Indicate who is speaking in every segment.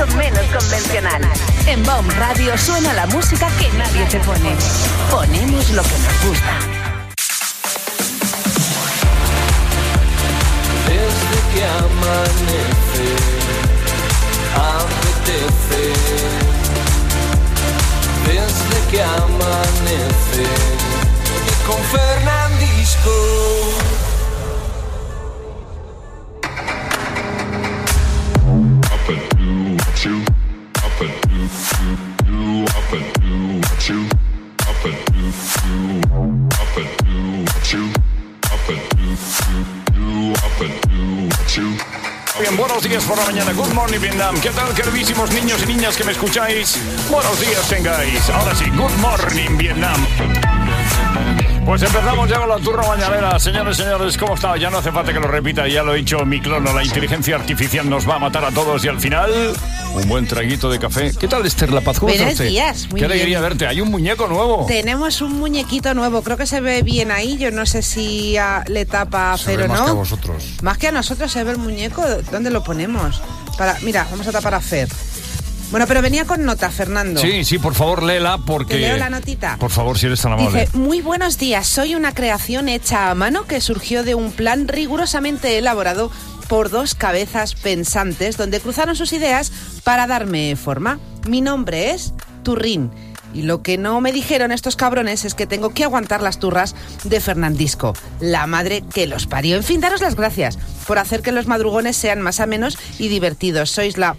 Speaker 1: algo menos convencional. En Bomb Radio suena la música que nadie te pone. Ponemos lo que nos gusta.
Speaker 2: Desde que amanece, apetece. Desde que amanece, con Fernandisco.
Speaker 3: Bien, buenos días por la mañana. Good morning, Vietnam. ¿Qué tal, queridísimos niños y niñas que me escucháis? Buenos días tengáis. Ahora sí, good morning, Vietnam. Pues empezamos ya con la turra mañanera. Señores, ¿cómo está? Ya no hace falta que lo repita, ya lo he dicho mi clono. La inteligencia artificial nos va a matar a todos y al final, un buen traguito de café. ¿Qué tal, Esther La Paz? ¿Cómo está usted?
Speaker 4: Buenos días, muy
Speaker 3: Qué
Speaker 4: bien.
Speaker 3: alegría verte. Hay un muñeco nuevo.
Speaker 4: Tenemos un muñequito nuevo, creo que se ve bien ahí. Yo no sé si le tapa a
Speaker 3: Se
Speaker 4: Fer
Speaker 3: ve
Speaker 4: o no.
Speaker 3: más que a vosotros.
Speaker 4: Más que a nosotros se ve el muñeco. ¿Dónde lo ponemos? Mira, vamos a tapar a Fer. Bueno, pero venía con nota, Fernando.
Speaker 3: Sí, por favor, léela porque...
Speaker 4: ¿Te leo la notita?
Speaker 3: Por favor, si eres tan amable.
Speaker 4: Dice, muy buenos días, soy una creación hecha a mano que surgió de un plan rigurosamente elaborado por dos cabezas pensantes donde cruzaron sus ideas para darme forma. Mi nombre es Turrín. Y lo que no me dijeron estos cabrones es que tengo que aguantar las turras de Fernandisco, la madre que los parió. En fin, daros las gracias por hacer que los madrugones sean más amenos y divertidos. Sois la...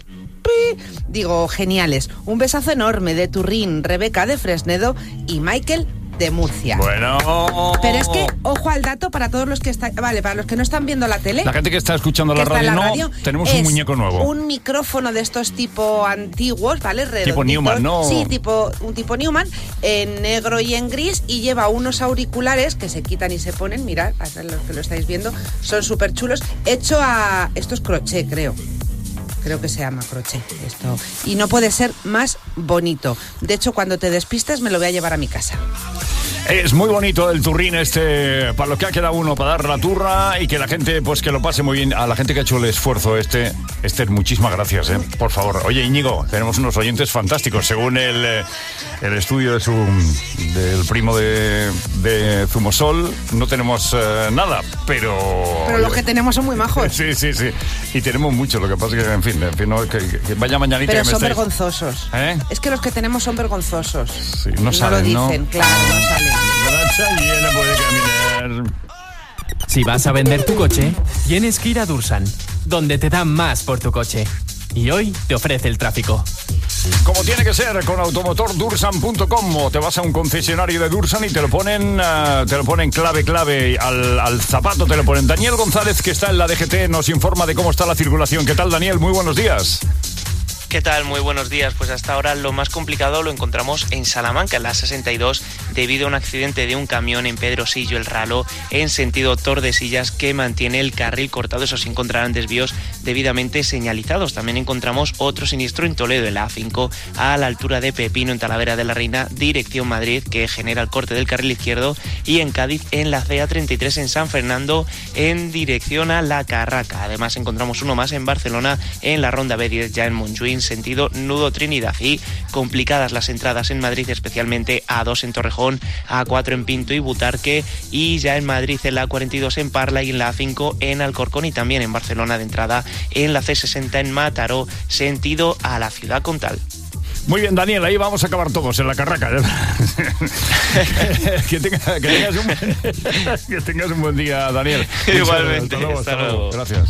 Speaker 4: geniales. Un besazo enorme de Turrín, Rebeca de Fresnedo y Michael de Murcia.
Speaker 3: Bueno.
Speaker 4: Pero es que, ojo al dato para todos los que están... Vale, para los que no están viendo la tele...
Speaker 3: La gente que está escuchando la radio, tenemos un muñeco nuevo.
Speaker 4: Un micrófono de estos tipo antiguos, ¿vale? Redonditos.
Speaker 3: Tipo Newman, ¿no?
Speaker 4: Sí, un tipo Newman, en negro y en gris, y lleva unos auriculares que se quitan y se ponen, mirad, los que lo estáis viendo, son súper chulos. Hecho a... Esto es crochet, creo que se llama crochet esto. Y no puede ser más bonito. De hecho, cuando te despistes me lo voy a llevar a mi casa.
Speaker 3: Es muy bonito el turrín para lo que ha quedado uno, para dar la turra y que la gente, pues que lo pase muy bien. A la gente que ha hecho el esfuerzo muchísimas gracias, por favor. Oye, Íñigo, tenemos unos oyentes fantásticos. Según el estudio del primo de Zumosol, no tenemos nada, pero
Speaker 4: los que tenemos son muy majos.
Speaker 3: Sí. Y tenemos mucho, lo que pasa es que, en fin, que vaya mañanita.
Speaker 4: Pero
Speaker 3: que
Speaker 4: son vergonzosos. Es que los que tenemos son vergonzosos.
Speaker 3: Sí, no salen,
Speaker 4: lo dicen, claro, no salen.
Speaker 3: Llena puede caminar.
Speaker 5: Si vas a vender tu coche, tienes que ir a Dursan, donde te dan más por tu coche. Y hoy te ofrece el tráfico.
Speaker 3: Como tiene que ser, con automotordursan.com, o te vas a un concesionario de Dursan y te lo ponen clave al zapato, te lo ponen. Daniel González, que está en la DGT, nos informa de cómo está la circulación. ¿Qué tal, Daniel? Muy buenos días.
Speaker 6: ¿Qué tal? Muy buenos días. Pues hasta ahora lo más complicado lo encontramos en Salamanca, en la 62, debido a un accidente de un camión en Pedrosillo El Ralo, en sentido Tordesillas, que mantiene el carril cortado. Eso sí, encontrarán desvíos debidamente señalizados. También encontramos otro siniestro en Toledo, en la A5, a la altura de Pepino, en Talavera de la Reina, dirección Madrid, que genera el corte del carril izquierdo, y en Cádiz, en la CA33, en San Fernando, en dirección a La Carraca. Además, encontramos uno más en Barcelona, en la Ronda B10, ya en Montjuïc, sentido Nudo Trinidad, y complicadas las entradas en Madrid, especialmente A2 en Torrejón, A4 en Pinto y Butarque, y ya en Madrid en la A42 en Parla y en la A5 en Alcorcón, y también en Barcelona de entrada en la C60 en Mataró, sentido a la ciudad condal.
Speaker 3: Muy bien, Daniel, ahí vamos a acabar todos en La Carraca. que tengas un buen día, Daniel.
Speaker 6: Igualmente.
Speaker 3: Hasta luego. Gracias.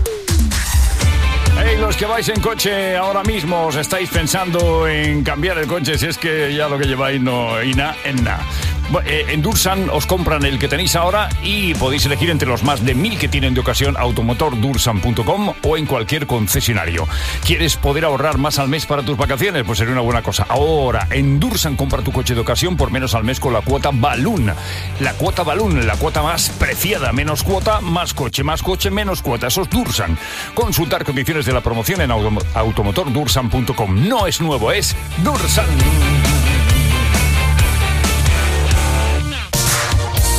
Speaker 3: Hey, los que vais en coche ahora mismo, os estáis pensando en cambiar el coche, si es que ya lo que lleváis no y nada en nada. En Dursan os compran el que tenéis ahora y podéis elegir entre los más de 1000 que tienen de ocasión automotordursan.com o en cualquier concesionario. ¿Quieres poder ahorrar más al mes para tus vacaciones? Pues sería una buena cosa. Ahora, en Dursan compra tu coche de ocasión por menos al mes con la cuota Balloon. La cuota Balloon, la cuota más preciada. Menos cuota, más coche, menos cuota. Eso es Dursan. Consultar condiciones de la promoción en automotordursan.com. No es nuevo, es Dursan.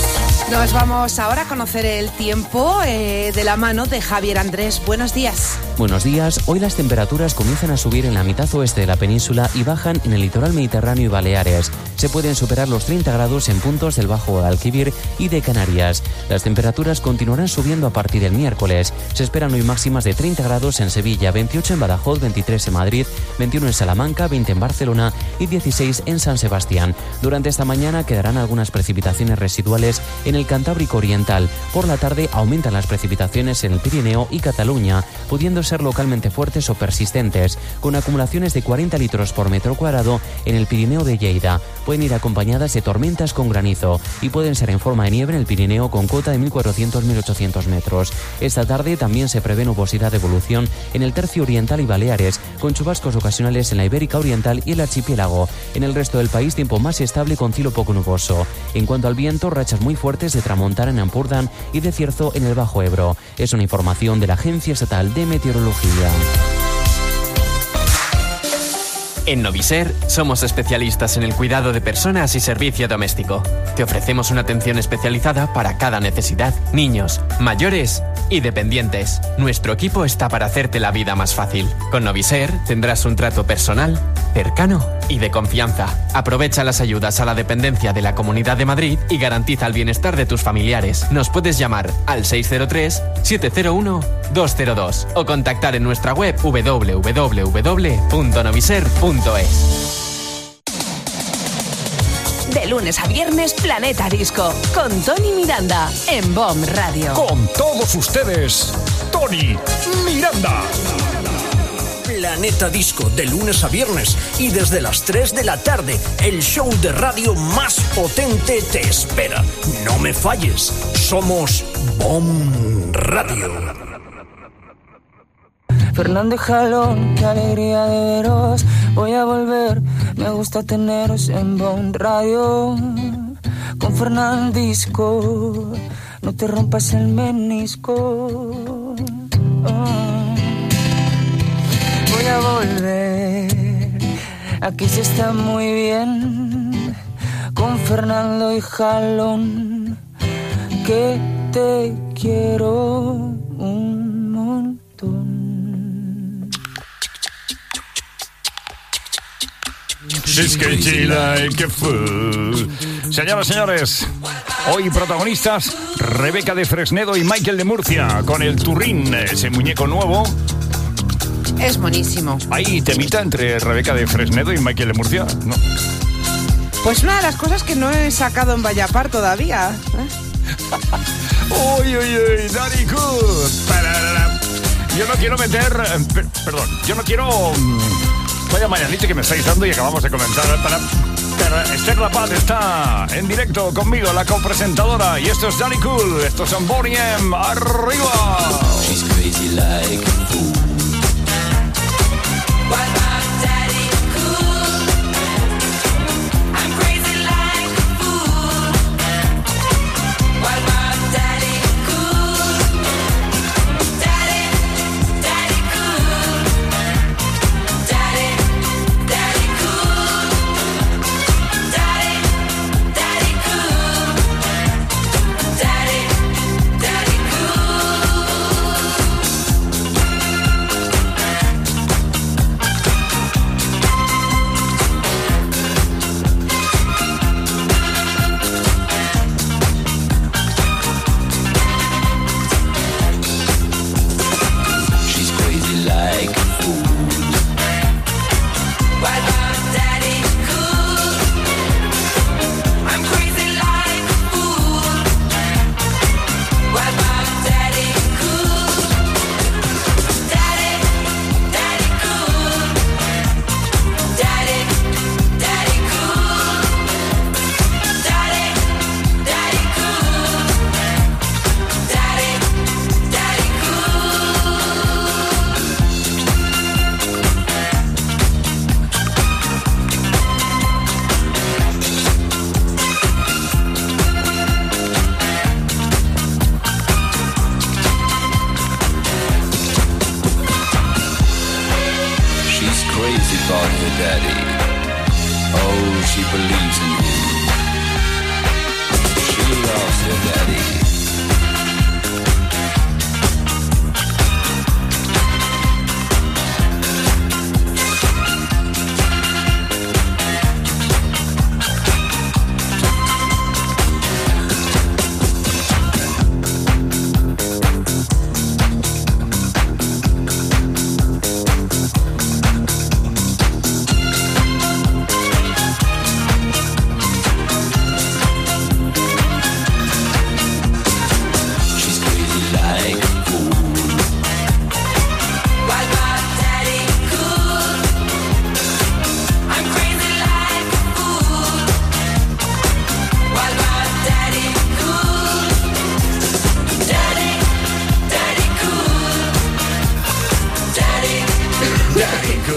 Speaker 4: Nos vamos ahora a conocer el tiempo de la mano de Javier Andrés. Buenos días.
Speaker 7: Buenos días. Hoy las temperaturas comienzan a subir en la mitad oeste de la península y bajan en el litoral mediterráneo y Baleares. Se pueden superar los 30 grados en puntos del Bajo Guadalquivir y de Canarias. Las temperaturas continuarán subiendo a partir del miércoles. Se esperan hoy máximas de 30 grados en Sevilla, 28 en Badajoz, 23 en Madrid, 21 en Salamanca, 20 en Barcelona y 16 en San Sebastián. Durante esta mañana quedarán algunas precipitaciones residuales en el Cantábrico Oriental. Por la tarde aumentan las precipitaciones en el Pirineo y Cataluña, pudiendo ser localmente fuertes o persistentes, con acumulaciones de 40 litros por metro cuadrado en el Pirineo de Lleida. Pueden ir acompañadas de tormentas con granizo y pueden ser en forma de nieve en el Pirineo con cota de 1.400-1.800 metros. Esta tarde también se prevé nubosidad de evolución en el tercio oriental y Baleares, con chubascos ocasionales en la Ibérica Oriental y el archipiélago. En el resto del país, tiempo más estable con cielo poco nuboso. En cuanto al viento, rachas muy fuertes de tramontana en Ampurdán y de cierzo en el Bajo Ebro. Es una información de la Agencia Estatal de Meteorología.
Speaker 5: En Noviser somos especialistas en el cuidado de personas y servicio doméstico. Te ofrecemos una atención especializada para cada necesidad, niños, mayores y dependientes. Nuestro equipo está para hacerte la vida más fácil. Con Noviser tendrás un trato personal, cercano y de confianza. Aprovecha las ayudas a la dependencia de la Comunidad de Madrid y garantiza el bienestar de tus familiares. Nos puedes llamar al 603-701-202 o contactar en nuestra web www.noviser.es.
Speaker 1: De lunes a viernes, Planeta Disco, con Tony Miranda, en BOM Radio.
Speaker 3: Con todos ustedes, Tony Miranda.
Speaker 8: Planeta Disco, de lunes a viernes y desde las 3 de la tarde, el show de radio más potente te espera. No me falles, somos BOM Radio.
Speaker 9: Fernández Jalón, qué alegría de veros. Voy a volver, me gusta teneros en BOM Radio. Con Fernandisco, no te rompas el menisco. Voy a volver, aquí se está muy bien. Con Fernando y Jalón, que te quiero un montón.
Speaker 3: Señoras y señores, hoy protagonistas Rebeca de Fresnedo y Michael de Murcia con el Turrín, ese muñeco nuevo.
Speaker 4: Es buenísimo.
Speaker 3: ¿Hay temita entre Rebeca de Fresnedo y Michael de Murcia? No.
Speaker 4: Pues una de las cosas que no he sacado en Vallapar todavía.
Speaker 3: Uy, Daddy Good. Yo no quiero meter... yo no quiero... Vaya mañanita que me estáis dando y acabamos de comenzar. Esther Rapaz está en directo conmigo, la copresentadora. Y esto es Daddy Cool, estos son Bonnie M. ¡Arriba! She's crazy like a fool.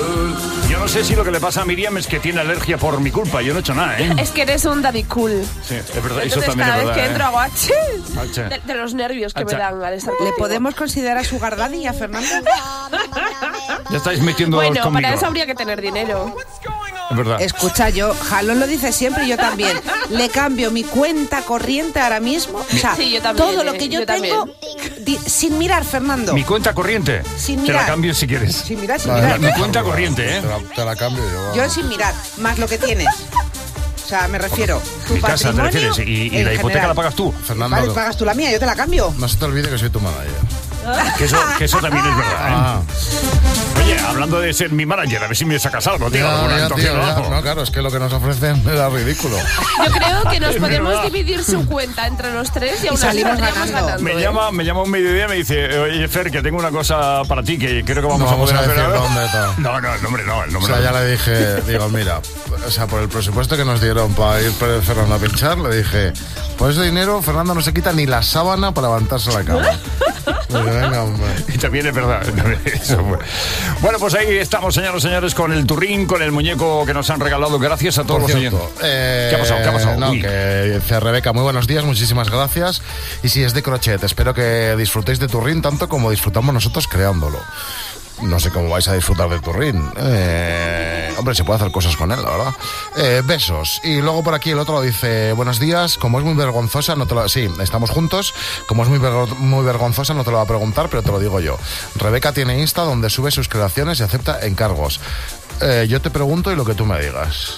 Speaker 3: Yo no sé si lo que le pasa a Miriam es que tiene alergia por mi culpa. Yo no he hecho nada, ¿eh?
Speaker 10: Es que eres un daddy cool.
Speaker 3: Sí, es verdad.
Speaker 10: Entonces,
Speaker 3: eso también es
Speaker 10: cada
Speaker 3: verdad.
Speaker 10: vez que entro hago
Speaker 3: Ache.
Speaker 10: de los nervios que me
Speaker 3: Ache.
Speaker 10: dan al estar
Speaker 4: ¿Le
Speaker 10: contigo.
Speaker 4: podemos considerar sugar daddy a Fernando?
Speaker 3: Ya estáis metiendo
Speaker 10: Bueno,
Speaker 3: conmigo.
Speaker 10: para eso habría que tener dinero.
Speaker 3: Es verdad.
Speaker 4: Escucha, Jalón lo dice siempre y yo también. Le cambio mi cuenta corriente ahora mismo. O sea,
Speaker 10: Sí, yo también,
Speaker 4: todo lo que yo tengo, sin mirar, Fernando.
Speaker 3: Mi cuenta corriente.
Speaker 4: Sin
Speaker 3: Te la
Speaker 4: mirar.
Speaker 3: cambio si quieres.
Speaker 4: Sin mirar, sin
Speaker 11: Vale,
Speaker 4: mirar.
Speaker 3: Mi cuenta corriente, ¿eh?
Speaker 11: Te la cambio yo.
Speaker 4: Yo sin mirar, más lo que tienes. O sea, me refiero. Tu
Speaker 3: Mi casa, ¿te
Speaker 4: patrimonio
Speaker 3: refieres? ¿Y
Speaker 4: en
Speaker 3: la hipoteca
Speaker 4: general.
Speaker 3: la pagas tú?
Speaker 11: Fernando,
Speaker 4: Vale, pagas tú la mía, yo te la cambio.
Speaker 11: no se te olvide que soy tu manager.
Speaker 3: Que eso también es verdad, ¿eh?
Speaker 11: Ah,
Speaker 3: Oye, hablando de ser mi manager, a ver si me sacas algo, tío.
Speaker 11: ya,
Speaker 3: Alguna
Speaker 11: ya,
Speaker 3: entonces
Speaker 11: tío,
Speaker 3: lo
Speaker 11: ya.
Speaker 3: hago.
Speaker 11: No, claro, es que lo que nos ofrecen era ridículo.
Speaker 10: Yo creo que nos
Speaker 3: Es
Speaker 10: podemos
Speaker 3: verdad.
Speaker 10: dividir su cuenta entre los tres y aún así
Speaker 4: salimos
Speaker 10: saldríamos
Speaker 4: ganando.
Speaker 10: ganando.
Speaker 3: Me llama un mediodía y me dice, oye, Fer, que tengo una cosa para ti que creo que vamos
Speaker 11: No
Speaker 3: a
Speaker 11: vamos
Speaker 3: poder
Speaker 11: a
Speaker 3: hacer.
Speaker 11: decir
Speaker 3: ahora".
Speaker 11: dónde, tal.
Speaker 3: No, el nombre no, el
Speaker 11: O
Speaker 3: nombre
Speaker 11: sea,
Speaker 3: no.
Speaker 11: ya le dije, digo, mira, o sea, por el presupuesto que nos dieron para ir Pérez Fernando a pinchar, le dije, por ese dinero Fernando no se quita ni la sábana para levantarse a la cama. Dije, venga, hombre.
Speaker 3: Y también es verdad. Eso fue. Bueno, pues ahí estamos, señoras y señores, con el turrín, con el muñeco que nos han regalado. Gracias a todos
Speaker 11: Por
Speaker 3: los
Speaker 11: cierto,
Speaker 3: oyentes. ¿Qué ha pasado? ¿Qué ha pasado?
Speaker 11: No,
Speaker 3: Uy.
Speaker 11: que dice Rebeca, muy buenos días, muchísimas gracias. Y si es de crochet, espero que disfrutéis de Turrín tanto como disfrutamos nosotros creándolo. No sé cómo vais a disfrutar de Turrín. Hombre, se puede hacer cosas con él, la verdad. Besos. Y luego por aquí el otro dice, buenos días, como es muy vergonzosa, no te lo... Sí, estamos juntos. Como es muy vergonzosa, no te lo va a preguntar, pero te lo digo yo. Rebeca tiene Insta donde sube sus creaciones y acepta encargos. Yo te pregunto y lo que tú me digas.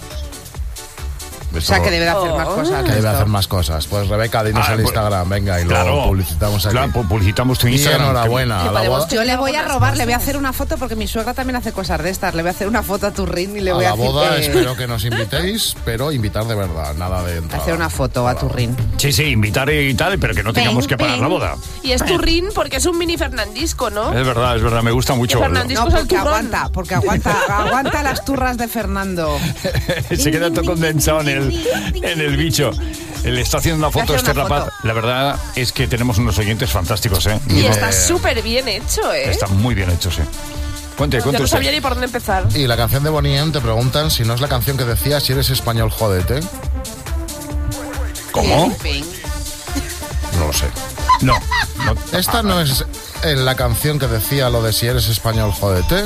Speaker 4: O sea, que debe de hacer más cosas.
Speaker 11: Que debe
Speaker 4: esto.
Speaker 11: hacer más cosas. Pues Rebeca, dinos el
Speaker 3: pues,
Speaker 11: Instagram, venga, y
Speaker 3: claro,
Speaker 11: lo publicitamos aquí.
Speaker 3: Claro, publicitamos tu
Speaker 11: Y
Speaker 3: Instagram.
Speaker 11: enhorabuena. A la boda,
Speaker 4: Yo le voy a robar, le voy a hacer una foto porque mi suegra también hace cosas de estas. Le voy a hacer una foto a Turrín y le
Speaker 11: a
Speaker 4: voy a
Speaker 11: la
Speaker 4: decir
Speaker 11: boda
Speaker 4: que...
Speaker 11: espero que nos invitéis, pero invitar de verdad, nada de entrada.
Speaker 4: hacer una foto a Turrín.
Speaker 3: Sí, invitar y tal, pero que no tengamos que pagar la boda.
Speaker 10: Y es turrín porque es un mini Fernandisco, ¿no?
Speaker 3: Es verdad, me gusta mucho.
Speaker 10: Que Fernandisco
Speaker 4: No,
Speaker 10: es el
Speaker 4: porque
Speaker 10: turrón.
Speaker 4: aguanta las turras de Fernando.
Speaker 3: Se queda todo condensado en el bicho. Le está haciendo una foto
Speaker 4: Voy a hacer
Speaker 3: Esther
Speaker 4: una
Speaker 3: Rapaz.
Speaker 4: foto.
Speaker 3: La verdad es que tenemos unos oyentes fantásticos, ¿eh?
Speaker 10: Y está súper bien hecho, ¿eh?
Speaker 3: Está muy bien hecho, sí. Cuente
Speaker 10: Yo no
Speaker 3: usted.
Speaker 10: sabía ni por dónde empezar.
Speaker 11: Y la canción de Bonnie M te preguntan si no es la canción que decía si eres español, jódete.
Speaker 3: ¿Cómo?
Speaker 4: En fin.
Speaker 11: No lo sé.
Speaker 3: No.
Speaker 11: Esta no es la canción que decía lo de si eres español, jódete.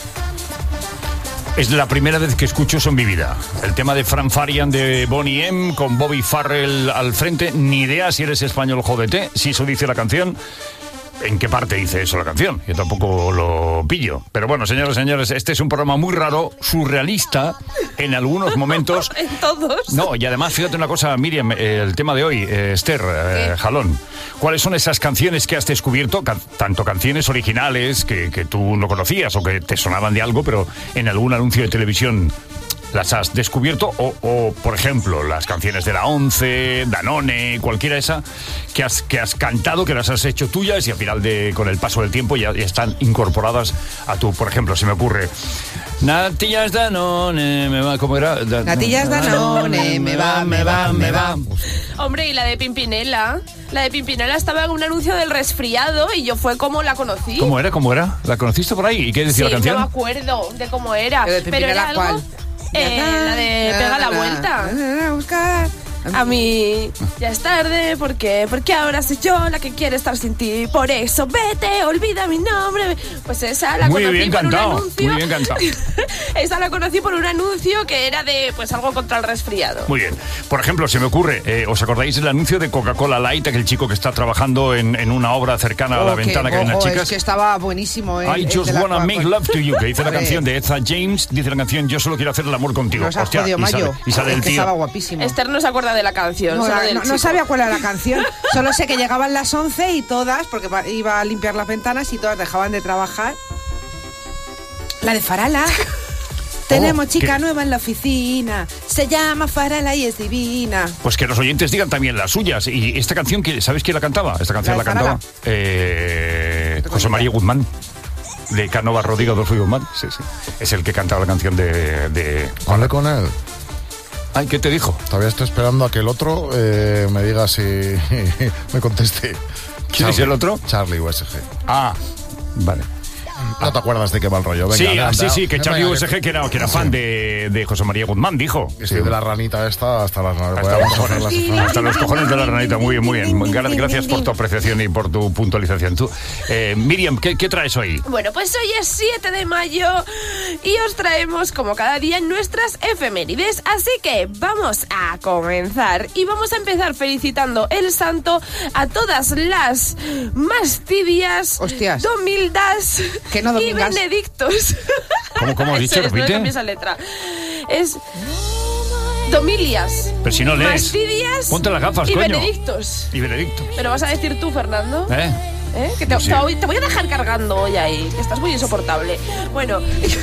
Speaker 3: Es la primera vez que escucho eso en mi vida. El tema de Fran Farian de Bonnie M con Bobby Farrell al frente. Ni idea si eres español, jódete. Si eso dice la canción. ¿En qué parte dice eso la canción? Yo tampoco lo pillo. Pero bueno, señoras y señores, este es un programa muy raro, surrealista, en algunos momentos.
Speaker 10: En todos.
Speaker 3: No, y además, fíjate una cosa, Miriam, el tema de hoy, Esther, Jalón. ¿Cuáles son esas canciones que has descubierto? Tanto canciones originales que tú no conocías o que te sonaban de algo, pero en algún anuncio de televisión las has descubierto, o por ejemplo, las canciones de la Once, Danone, cualquiera esa, que has cantado, que las has hecho tuyas y al final, con el paso del tiempo, ya están incorporadas a tu, por ejemplo, se me ocurre... Natillas Danone, me va, ¿cómo era?
Speaker 4: Natillas Danone, me va.
Speaker 10: Hombre, y la de Pimpinela. La de Pimpinela estaba en un anuncio del resfriado y yo fue como la conocí.
Speaker 3: ¿Cómo era? ¿La conociste por ahí? ¿Y qué decía
Speaker 10: Sí,
Speaker 3: la canción?
Speaker 10: no me acuerdo de cómo era.
Speaker 4: ¿Pero de
Speaker 10: Pero
Speaker 4: Pimpinela
Speaker 10: era algo...
Speaker 4: cuál?
Speaker 10: La de Pega la Vuelta. A mí ya es tarde, porque ahora soy yo la que quiere estar sin ti. Por eso vete, olvida mi nombre. Pues esa la
Speaker 3: Muy
Speaker 10: conocí
Speaker 3: bien
Speaker 10: por
Speaker 3: cantado,
Speaker 10: un anuncio.
Speaker 3: muy bien cantado.
Speaker 10: Esa la conocí por un anuncio que era de pues algo contra el resfriado.
Speaker 3: Muy bien. Por ejemplo, se me ocurre, ¿os acordáis del anuncio de Coca-Cola Light, aquel chico que está trabajando en una obra cercana a la ventana que hay unas chicas?
Speaker 4: Es que estaba buenísimo.
Speaker 3: I just wanna make love to you, que dice la canción de Etha James, dice la canción Yo solo quiero hacer el amor contigo.
Speaker 4: Nos has jodido, Mayo.
Speaker 3: Y sale el
Speaker 4: Es que
Speaker 3: tío.
Speaker 4: estaba guapísimo.
Speaker 10: Esther no se acuerda de la canción. solo del
Speaker 4: No
Speaker 10: chico.
Speaker 4: sabía cuál era la canción, solo sé que llegaban las 11 y todas, porque iba a limpiar las ventanas y todas dejaban de trabajar. La de Farala. Tenemos chica nueva en la oficina, se llama Farala y es divina.
Speaker 3: Pues que los oyentes digan también las suyas. Y esta canción, ¿sabes quién la cantaba? Esta canción
Speaker 4: ¿La
Speaker 3: la
Speaker 4: de
Speaker 3: cantaba José María Guzmán, de Cánova, Rodrigo, Adolfo y Guzmán. Sí. Es el que cantaba la canción de...
Speaker 11: Hablé con él.
Speaker 3: Ay, ¿qué te dijo?
Speaker 11: Todavía estoy esperando a que el otro me diga si me conteste.
Speaker 3: ¿Quién es el otro?
Speaker 11: Charlie USG.
Speaker 3: Ah, vale.
Speaker 11: No te acuerdas de qué va el rollo. Venga,
Speaker 3: sí, que Xavi USG, que era fan de José María Guzmán, dijo.
Speaker 11: Estoy de la ranita esta hasta las 9.
Speaker 3: Hasta los cojones de la ranita, muy bien. Gracias por tu apreciación y por tu puntualización. Tú, Miriam, ¿qué traes hoy?
Speaker 10: Bueno, pues hoy es 7 de mayo y os traemos, como cada día, nuestras efemérides. Así que vamos a comenzar. Y vamos a empezar felicitando el santo a todas las más tibias, domildas y benedictos.
Speaker 3: ¿Cómo has dicho?
Speaker 10: Repite. No cambies esa letra. Es domilias.
Speaker 3: Pero si no lees.
Speaker 10: Mastidias.
Speaker 3: Ponte las gafas,
Speaker 10: y
Speaker 3: coño.
Speaker 10: benedictos.
Speaker 3: Y benedictos.
Speaker 10: ¿Pero vas a decir tú, Fernando? Que te voy a dejar cargando hoy ahí, que estás muy insoportable. Bueno.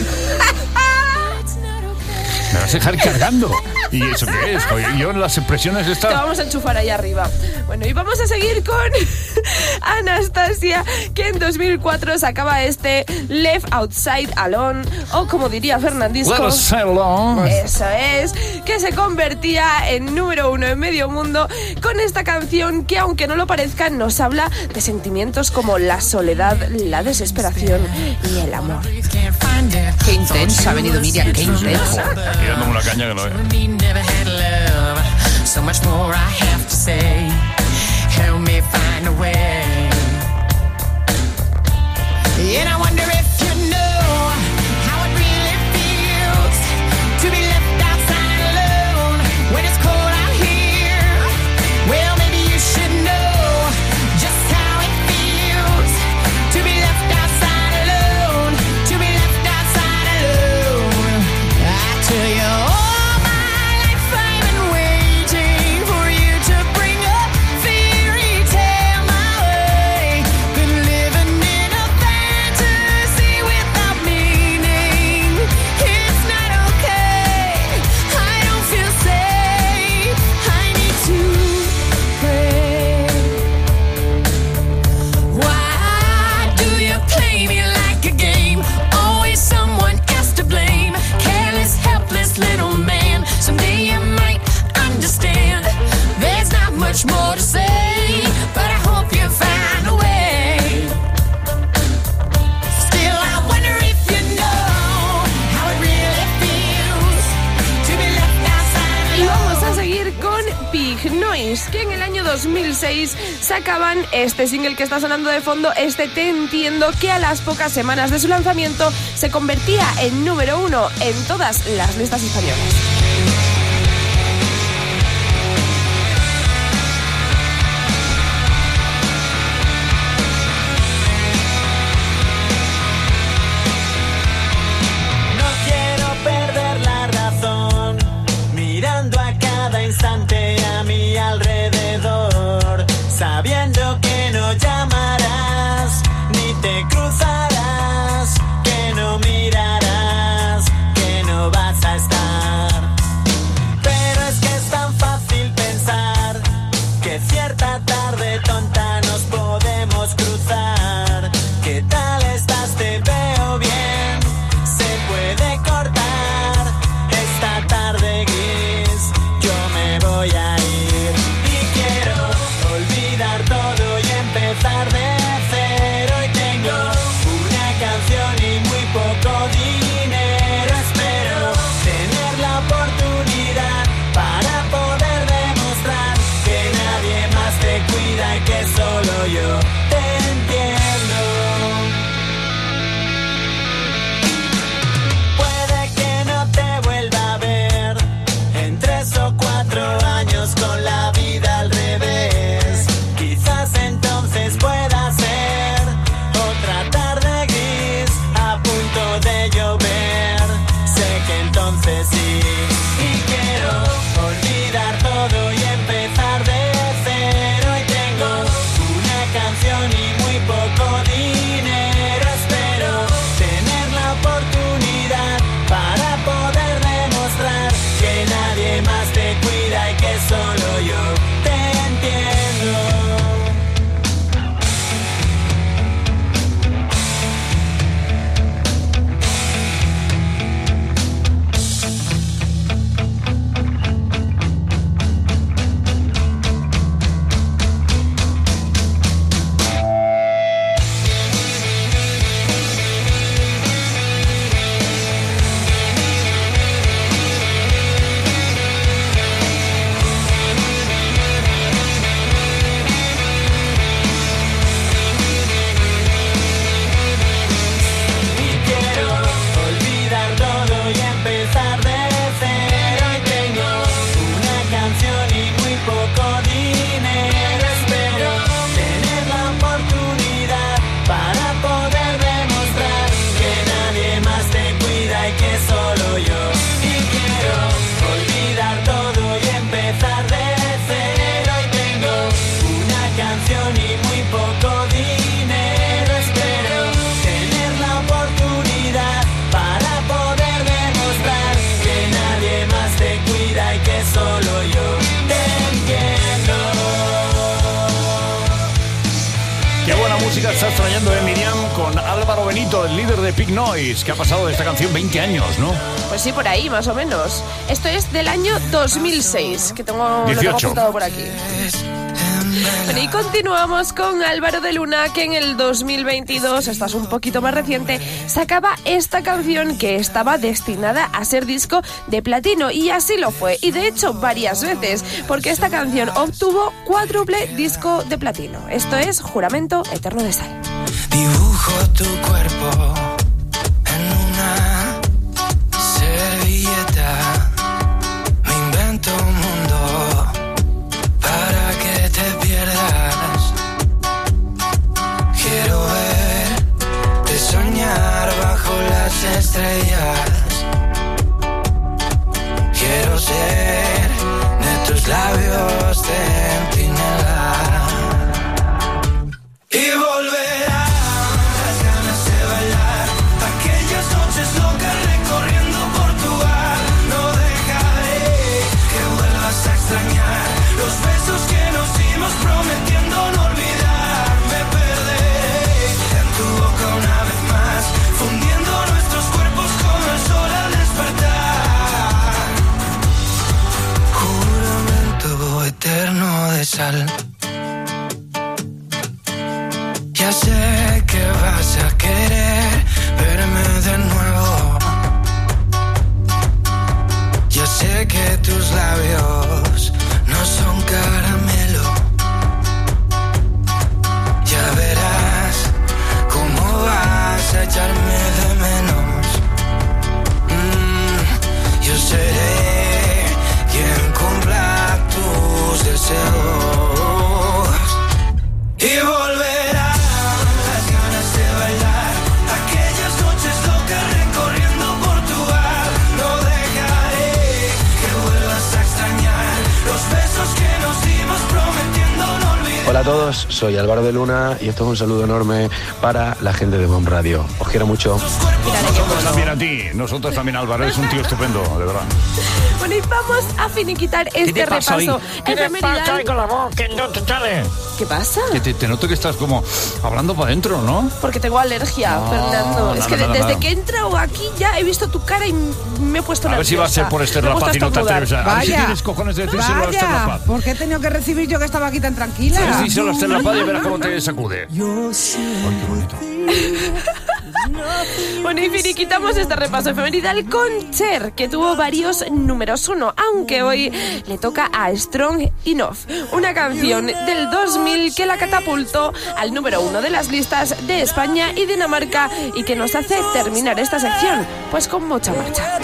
Speaker 3: Me vas a dejar cargando. ¿Y eso qué es? Yo en las expresiones
Speaker 10: Te vamos a enchufar ahí arriba. Bueno, y vamos a seguir con Anastasia, que en 2004 sacaba Left Outside Alone, o como diría Fernandisco, eso es, que se convertía en número 1 en medio mundo con esta canción que, aunque no lo parezca, nos habla de sentimientos como la soledad, la desesperación y el amor.
Speaker 4: Qué intensa ha venido Miriam, qué intensa.
Speaker 3: Y dándome una caña que lo veo.
Speaker 12: Never had love, so much more I have to say. Help me find a way. And I wonder if you know how it really feels to be left outside alone when it's cold out here. Well, maybe you should know just how it feels to be left outside alone, to be left outside alone. I tell you. Much more to say, but I hope you find a way. Still, I wonder if you know how it really feels to be left outside.
Speaker 10: Y vamos a seguir con Big Noise, que en el año 2006 sacaban este single que está sonando de fondo, Te Entiendo, que a las pocas semanas de su lanzamiento se convertía en número 1 en todas las listas españolas.
Speaker 12: A mi alrededor, sabiendo que no llamarás, ni te cruzarás, que no mirarás, que no vas a estar. Pero es que es tan fácil pensar que cierta tarde tonta nos podemos cruzar. ¿Qué tal estás? Te veo bien, se puede cortar esta tarde gris. Yo me voy a ir y quiero olvidar todo y empezar de cero. Y tengo una canción y muy poco dinero. Espero tener la oportunidad para poder demostrar que nadie más te cuida y que solo yo te entiendo. Puede que no te vuelva a ver en 3 o 4 años con la vida al revés. Quizás entonces pueda ser otra tarde gris a punto de llover. Sé que entonces sí. Y quiero olvidar todo y empezar de cero. Y tengo una canción y muy poco dinero. Espero tener la oportunidad para poder demostrar que nadie más te cuida y que solo yo te entiendo.
Speaker 3: extrayendo de Miriam con Álvaro Benito, el líder de Pig Noise, que ha pasado de esta canción 20 años, ¿no?
Speaker 10: Pues sí, por ahí, más o menos. Esto es del año 2006, que lo tengo apuntado por aquí. Bueno, y continuamos con Álvaro de Luna, que en el 2022, esta es un poquito más reciente, sacaba esta canción que estaba destinada a ser disco de platino, y así lo fue, y de hecho varias veces, porque esta canción obtuvo 4º disco de platino. Esto es Juramento Eterno de Sal.
Speaker 13: Dibujo tu cuerpo en una servilleta, me invento un mundo para que te pierdas. Quiero verte soñar bajo las estrellas. Quiero ser de tus labios centinela. Y volverán las ganas de bailar, aquellas noches locas recorriendo Portugal. No dejaré que vuelvas a extrañar los besos que nos dimos prometiendo no olvidar. Me perderé en tu boca una vez más, fundiendo nuestros cuerpos como el sol al despertar. Juramento eterno de sal. Ya sé que vas a querer verme de nuevo. Ya sé que tus labios no son caramelo. Ya verás cómo vas a echarme de menos. Yo seré quien cumpla tus deseos. Y volverás
Speaker 14: Hola a todos, soy Álvaro de Luna y esto es un saludo enorme para la gente de Bomb Radio. Os quiero mucho.
Speaker 3: Nosotros también a ti, nosotros también, Álvaro, es un tío estupendo, de verdad.
Speaker 10: Bueno, y vamos a finiquitar este repaso.
Speaker 3: ¿Qué te pasa ahí con la voz? Que no te sale.
Speaker 10: ¿Qué pasa?
Speaker 3: Que te noto que estás como hablando para adentro, ¿no?
Speaker 10: Porque tengo alergia, Fernando. Es que desde que he entrado aquí ya he visto tu cara y me he puesto nerviosa.
Speaker 3: A ver si va a ser por Esther La Paz y no te atreves a...
Speaker 4: Vaya.
Speaker 3: A ver si tienes cojones de decírselo a Esther La Paz.
Speaker 4: ¿Por qué he tenido que recibir yo que estaba aquí tan tranquila?
Speaker 3: Sí, díselo a Esther La Paz y verás cómo te sacude.
Speaker 13: Yo
Speaker 3: Ay, qué bonito.
Speaker 10: Bueno, y finiquitamos este repaso efemeridal con Cher, que tuvo varios números 1, aunque hoy le toca a Strong Enough, una canción del 2000 que la catapultó al número 1 de las listas de España y Dinamarca, y que nos hace terminar esta sección pues con mucha marcha.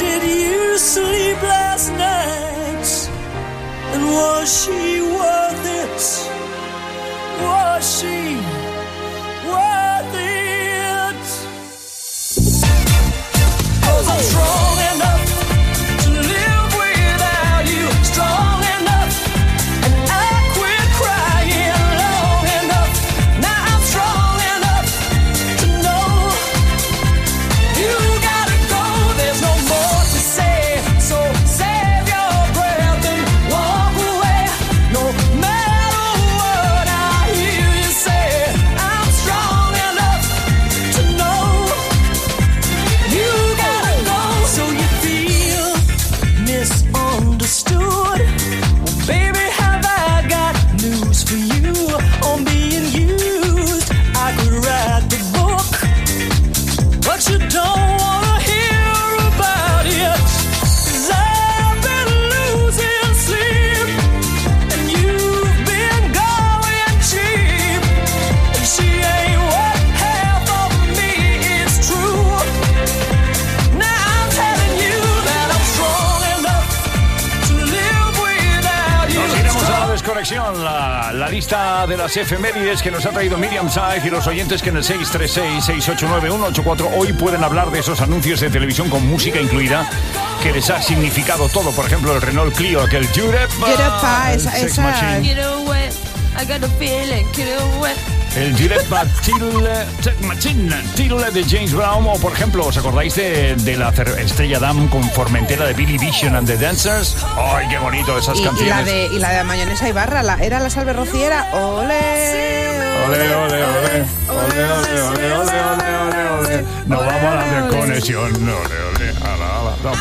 Speaker 13: I'm strong enough to live without you, strong enough, and I quit crying long enough. Now I'm strong enough to know you gotta go, there's no more to say, so save your breath and walk away. No matter what I hear you say, I'm strong enough to know you gotta go. So you feel misunderstood? Well, baby, have I got news for you on being used? I could write the book, but you don't wanna hear about it. 'Cause I've been losing sleep, and you've been going cheap, and she ain't what half of me is true. Now I'm telling you that I'm strong enough to live without you.
Speaker 3: Nos iremos a la desconexión, la lista de las efemérides que nos ha traído Miriam Saez y los oyentes que en el 636-689-184 hoy pueden hablar de esos anuncios de televisión con música incluida que les ha significado todo. Por ejemplo, el Renault Clio, aquel Jurepa,
Speaker 4: esa.
Speaker 10: Get away, I got a feeling, get away.
Speaker 3: El Direct Machine de James Brown, o por ejemplo, ¿os acordáis de la Estrella Damm con Formentera de Billy Vision and the Dancers? ¡Ay, qué bonito esas canciones!
Speaker 4: Y la de Mayonesa Ibarra, era la Salve Rociera. ¡Ole!
Speaker 3: ¡Ole, ole, ole! ¡Ole, ole, ole, ole, ole, ole! Nos vamos a la desconexión. ¡Ole, ole! ¡Hala, hala!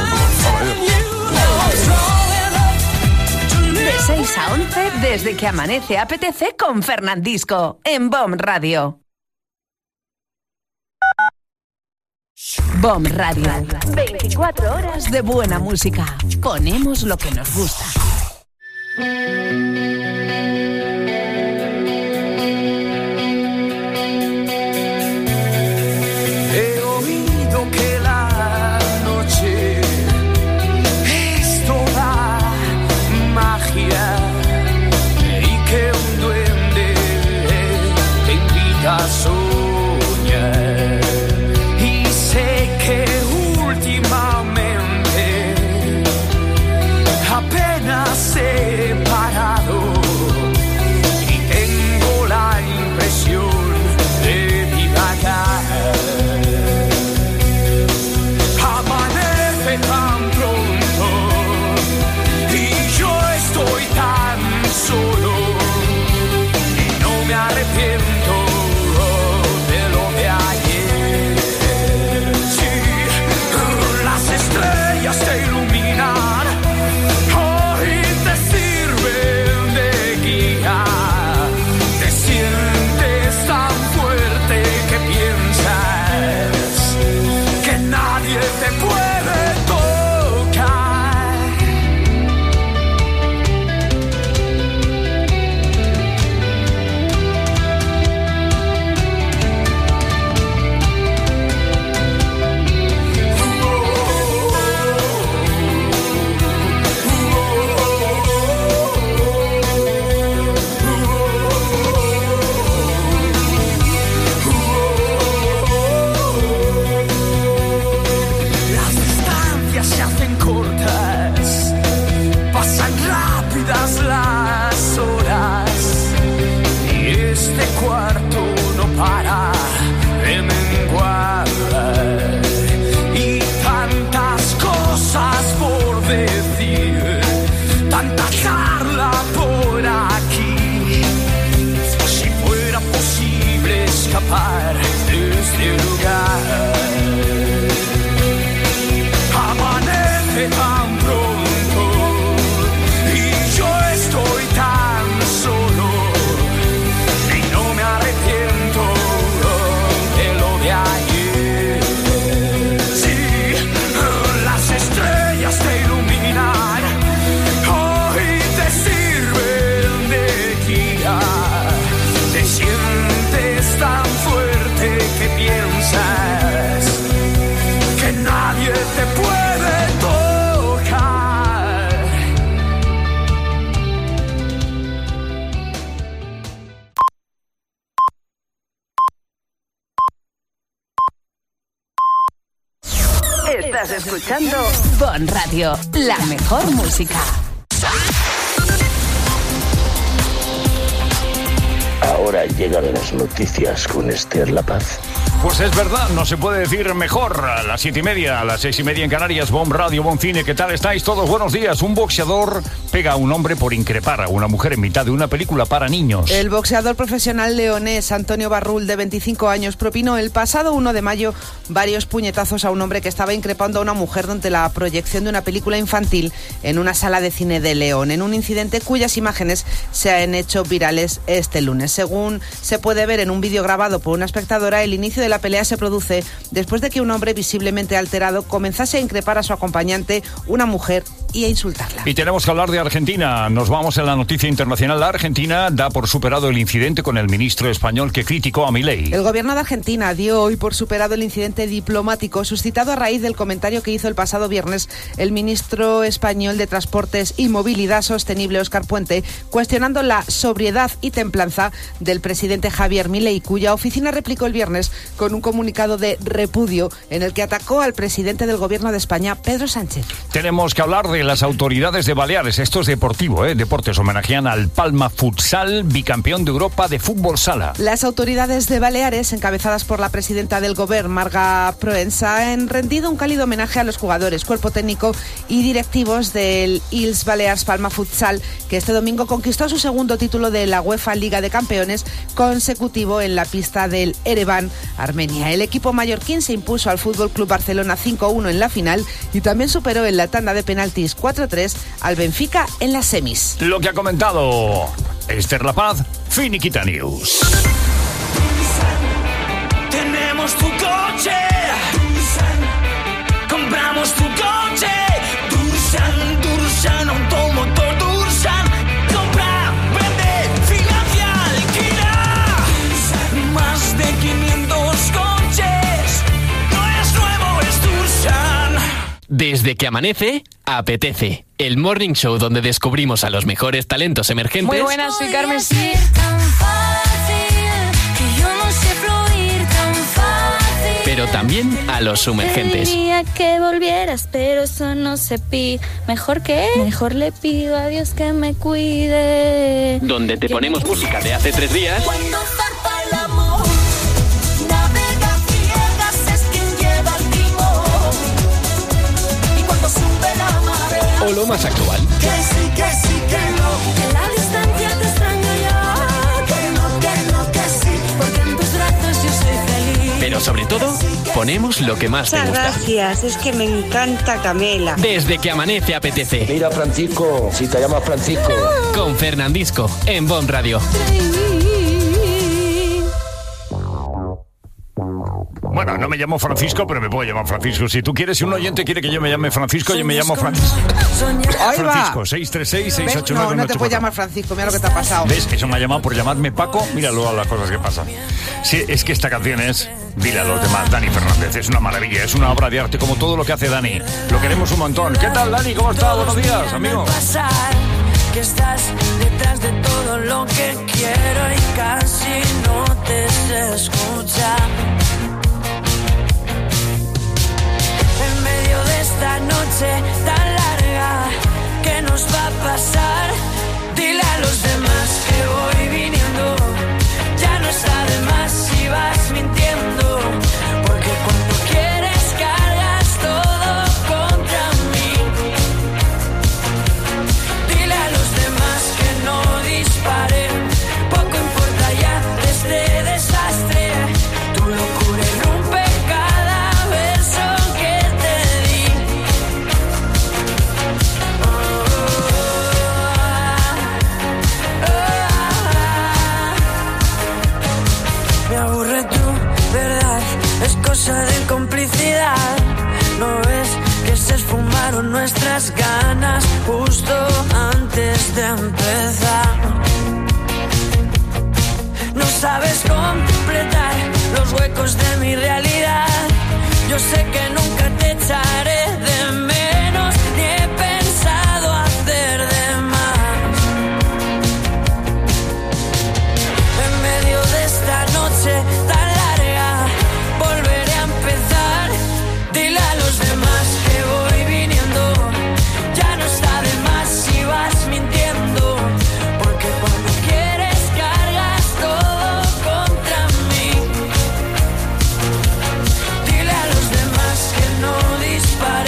Speaker 1: De 6 a 11, desde que amanece apetece con Fernandisco, en BOM Radio. BOM Radio. 24 horas de buena música. Ponemos lo que nos gusta.
Speaker 2: He oído que la noche es toda magia y que un duende te invita a soñar. Y sé que últimamente apenas he parado y tengo la impresión de divagar. Amanece tan pronto y yo estoy tan solo y no me arrepiento de lo de ayer. Sí, las estrellas te iluminan, hoy te sirven de guía. Te sientes tan fuerte que piensas que nadie te puede tocar. Las distancias se hacen cortas, pasan rápidas las horas y este cuarto no para de menguar. Y tantas cosas por decir, tanta charla por aquí. Si fuera posible escapar de este lugar. Amanece tan pronto y yo estoy tan solo y no me arrepiento de lo de ayer. Sí, las estrellas te iluminan, hoy te sirven de guía. Te sientes tan fuerte que piensas que nadie te puede tocar.
Speaker 1: Estás escuchando BOM Radio, la mejor música.
Speaker 15: Ahora llegan las noticias con Esther La Paz.
Speaker 3: Pues es verdad, no se puede decir mejor. A las 7:30, a las 6:30 en Canarias, BOM Radio, BOM Cine. ¿Qué tal estáis todos? Buenos días. Un boxeador pega a un hombre por increpar a una mujer en mitad de una película para niños.
Speaker 4: El boxeador profesional leonés Antonio Barrul, de 25 años, propinó el pasado 1 de mayo varios puñetazos a un hombre que estaba increpando a una mujer durante la proyección de una película infantil en una sala de cine de León, en un incidente cuyas imágenes se han hecho virales este lunes. Según se puede ver en un vídeo grabado por una espectadora, el inicio de la pelea se produce después de que un hombre visiblemente alterado comenzase a increpar a su acompañante, una mujer, y a insultarla.
Speaker 3: Y tenemos que hablar de Argentina. Nos vamos a la noticia internacional. La Argentina da por superado el incidente con el ministro español que criticó a Milei.
Speaker 4: El gobierno de Argentina dio hoy por superado el incidente diplomático suscitado a raíz del comentario que hizo el pasado viernes el ministro español de Transportes y Movilidad Sostenible, Óscar Puente, cuestionando la sobriedad y templanza del presidente Javier Milei, cuya oficina replicó el viernes con un comunicado de repudio en el que atacó al presidente del gobierno de España, Pedro Sánchez.
Speaker 3: Tenemos que hablar de tarde las autoridades de Baleares, esto es deportivo, deportes, homenajean al Palma Futsal, bicampeón de Europa de fútbol sala.
Speaker 4: Las autoridades de Baleares, encabezadas por la presidenta del Govern, Marga Proença, han rendido un cálido homenaje a los jugadores, cuerpo técnico y directivos del Ils Balears Palma Futsal, que este domingo conquistó su segundo título de la UEFA Liga de Campeones consecutivo en la pista del Ereván, Armenia. El equipo mallorquín se impuso al Fútbol Club Barcelona 5-1 en la final y también superó en la tanda de penaltis 4-3 al Benfica en las semis.
Speaker 3: Lo que ha comentado Esther La Paz, Finiquita News.
Speaker 2: Tenemos tu coche, compramos tu coche, Dursan, automotor Dursan, compra, vende, financia, alquila, más de 500 coches, no es nuevo, es Dursan.
Speaker 5: Desde que amanece, apetece. El Morning Show donde descubrimos a los mejores talentos emergentes.
Speaker 16: Muy buenas, soy Carmen.
Speaker 5: Pero también a los sumergentes.
Speaker 16: Diría que volvieras, pero eso no se pide. ¿Mejor qué? Mejor le pido a Dios que me cuide.
Speaker 5: Donde te ponemos música de hace 3 días.
Speaker 2: Cuando zarpa el amor, navega ciegas, es quien lleva el timón. Y cuando sube la marea,
Speaker 5: O lo más actual.
Speaker 2: que sí, que no. En la distancia te extraño yo. Que sí, porque en tus brazos yo soy feliz.
Speaker 5: Pero sobre todo, ponemos lo que más te
Speaker 17: Muchas
Speaker 5: gusta.
Speaker 17: gracias, es que me encanta Camela.
Speaker 5: Desde que amanece, apetece.
Speaker 14: Mira, Francisco, si te llamas Francisco.
Speaker 5: Con Fernandisco, en BOM Radio.
Speaker 3: Bueno, no me llamo Francisco, pero me puedo llamar Francisco. Si tú quieres, si un oyente quiere que yo me llame Francisco, yo me llamo Francisco.
Speaker 4: Ahí va.
Speaker 3: Francisco, 636-689.
Speaker 4: ¿Ves? No te puedes llamar Francisco, mira lo que te ha pasado.
Speaker 3: ¿Ves? Eso me ha llamado por llamarme Paco. Mira luego las cosas que pasan. Sí, es que esta canción es, dile a los demás, Dani Fernández. Es una maravilla, es una obra de arte como todo lo que hace Dani. Lo queremos un montón. ¿Qué tal, Dani? ¿Cómo estás? Buenos días, amigo.
Speaker 2: Que estás detrás de todo lo que quiero y casi no te sé escuchar. En medio de esta noche tan larga, ¿qué nos va a pasar? Dile a los demás que voy viniendo, ya no está de más si vas mintiendo, porque cuando quieres cargas todo contra mí. Dile a los demás que no disparen, poco importa ya de este desastre, tu locura irrumpe cada verso que te di. Me aburre tu verdad, es cosa de complicidad. ¿No ves que se esfumaron nuestras ganas justo antes de empezar? No sabes completar los huecos de mi realidad. Yo sé que nunca te echaré de menos, ni he pensado hacer de más. En medio de esta noche tan larga, volveré a empezar. Dile a los demás que voy viniendo, ya no está de más si vas mintiendo, porque cuando quieres cargas todo contra mí. Dile a los demás que no disparen.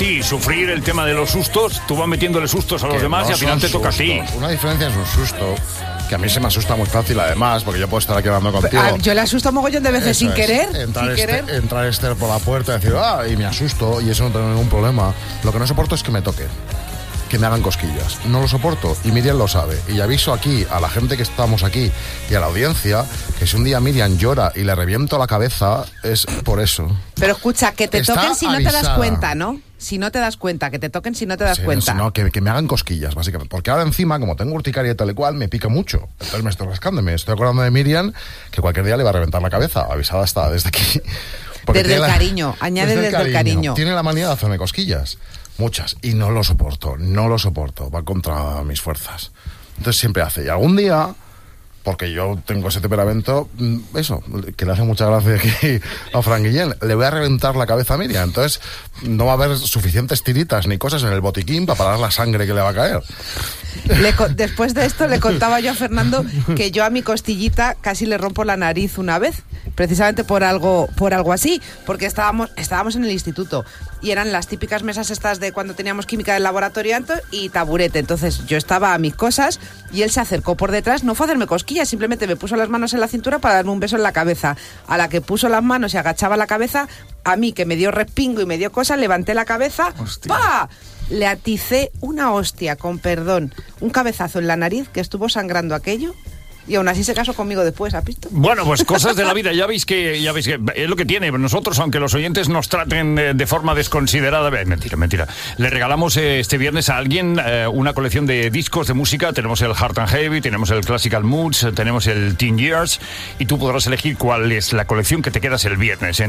Speaker 3: ti sufrir el tema de los sustos, tú vas metiéndole sustos a los demás y al final te toca a ti.
Speaker 11: Una diferencia es un susto, que a mí se me asusta muy fácil además, porque yo puedo estar aquí hablando contigo.
Speaker 4: Yo le asusto mogollón de veces sin querer.
Speaker 11: Entrar Esther por la puerta y decir, y me asusto, y eso no tengo ningún problema. Lo que no soporto es que me toquen, que me hagan cosquillas. No lo soporto, y Miriam lo sabe. Y aviso aquí a la gente que estamos aquí y a la audiencia que si un día Miriam llora y le reviento la cabeza, es por eso.
Speaker 4: Pero escucha, que te
Speaker 11: Está
Speaker 4: toquen si no te das
Speaker 11: avisada.
Speaker 4: cuenta, ¿no? Si no te das cuenta, que te toquen si no te das cuenta.
Speaker 11: No, que me hagan cosquillas, básicamente. Porque ahora encima, como tengo urticaria y tal y cual, me pica mucho. Entonces me estoy rascando. Me estoy acordando de Miriam, que cualquier día le va a reventar la cabeza. Avisada está desde aquí. Porque
Speaker 4: Desde el
Speaker 11: tiene
Speaker 4: cariño, añade desde el cariño.
Speaker 11: Tiene la manía de hacerme cosquillas. Muchas. Y no lo soporto. Va contra mis fuerzas. Entonces siempre hace. Y algún día, porque yo tengo ese temperamento, eso, que le hace mucha gracia aquí a Fran Guillén, le voy a reventar la cabeza a Miriam. Entonces no va a haber suficientes tiritas ni cosas en el botiquín para parar la sangre que le va a caer.
Speaker 4: Después de esto le contaba yo a Fernando que yo a mi costillita casi le rompo la nariz una vez, precisamente por algo así, porque estábamos en el instituto y eran las típicas mesas estas de cuando teníamos química del laboratorio y taburete. Entonces yo estaba a mis cosas y él se acercó por detrás, no fue a hacerme cosquillas, simplemente me puso las manos en la cintura para darme un beso en la cabeza. A la que puso las manos y agachaba la cabeza, a mí que me dio respingo y me dio cosa, levanté la cabeza, ¡pa! Le aticé una hostia, con perdón, un cabezazo en la nariz que estuvo sangrando aquello. Y aún así se casó conmigo después, ¿has visto?
Speaker 3: Bueno, pues cosas de la vida. Ya veis que es lo que tiene. Nosotros, aunque los oyentes nos traten de forma desconsiderada... Mentira. Le regalamos este viernes a alguien una colección de discos de música. Tenemos el Hard and Heavy, tenemos el Classical Moods, tenemos el Teen Years. Y tú podrás elegir cuál es la colección que te quedas el viernes.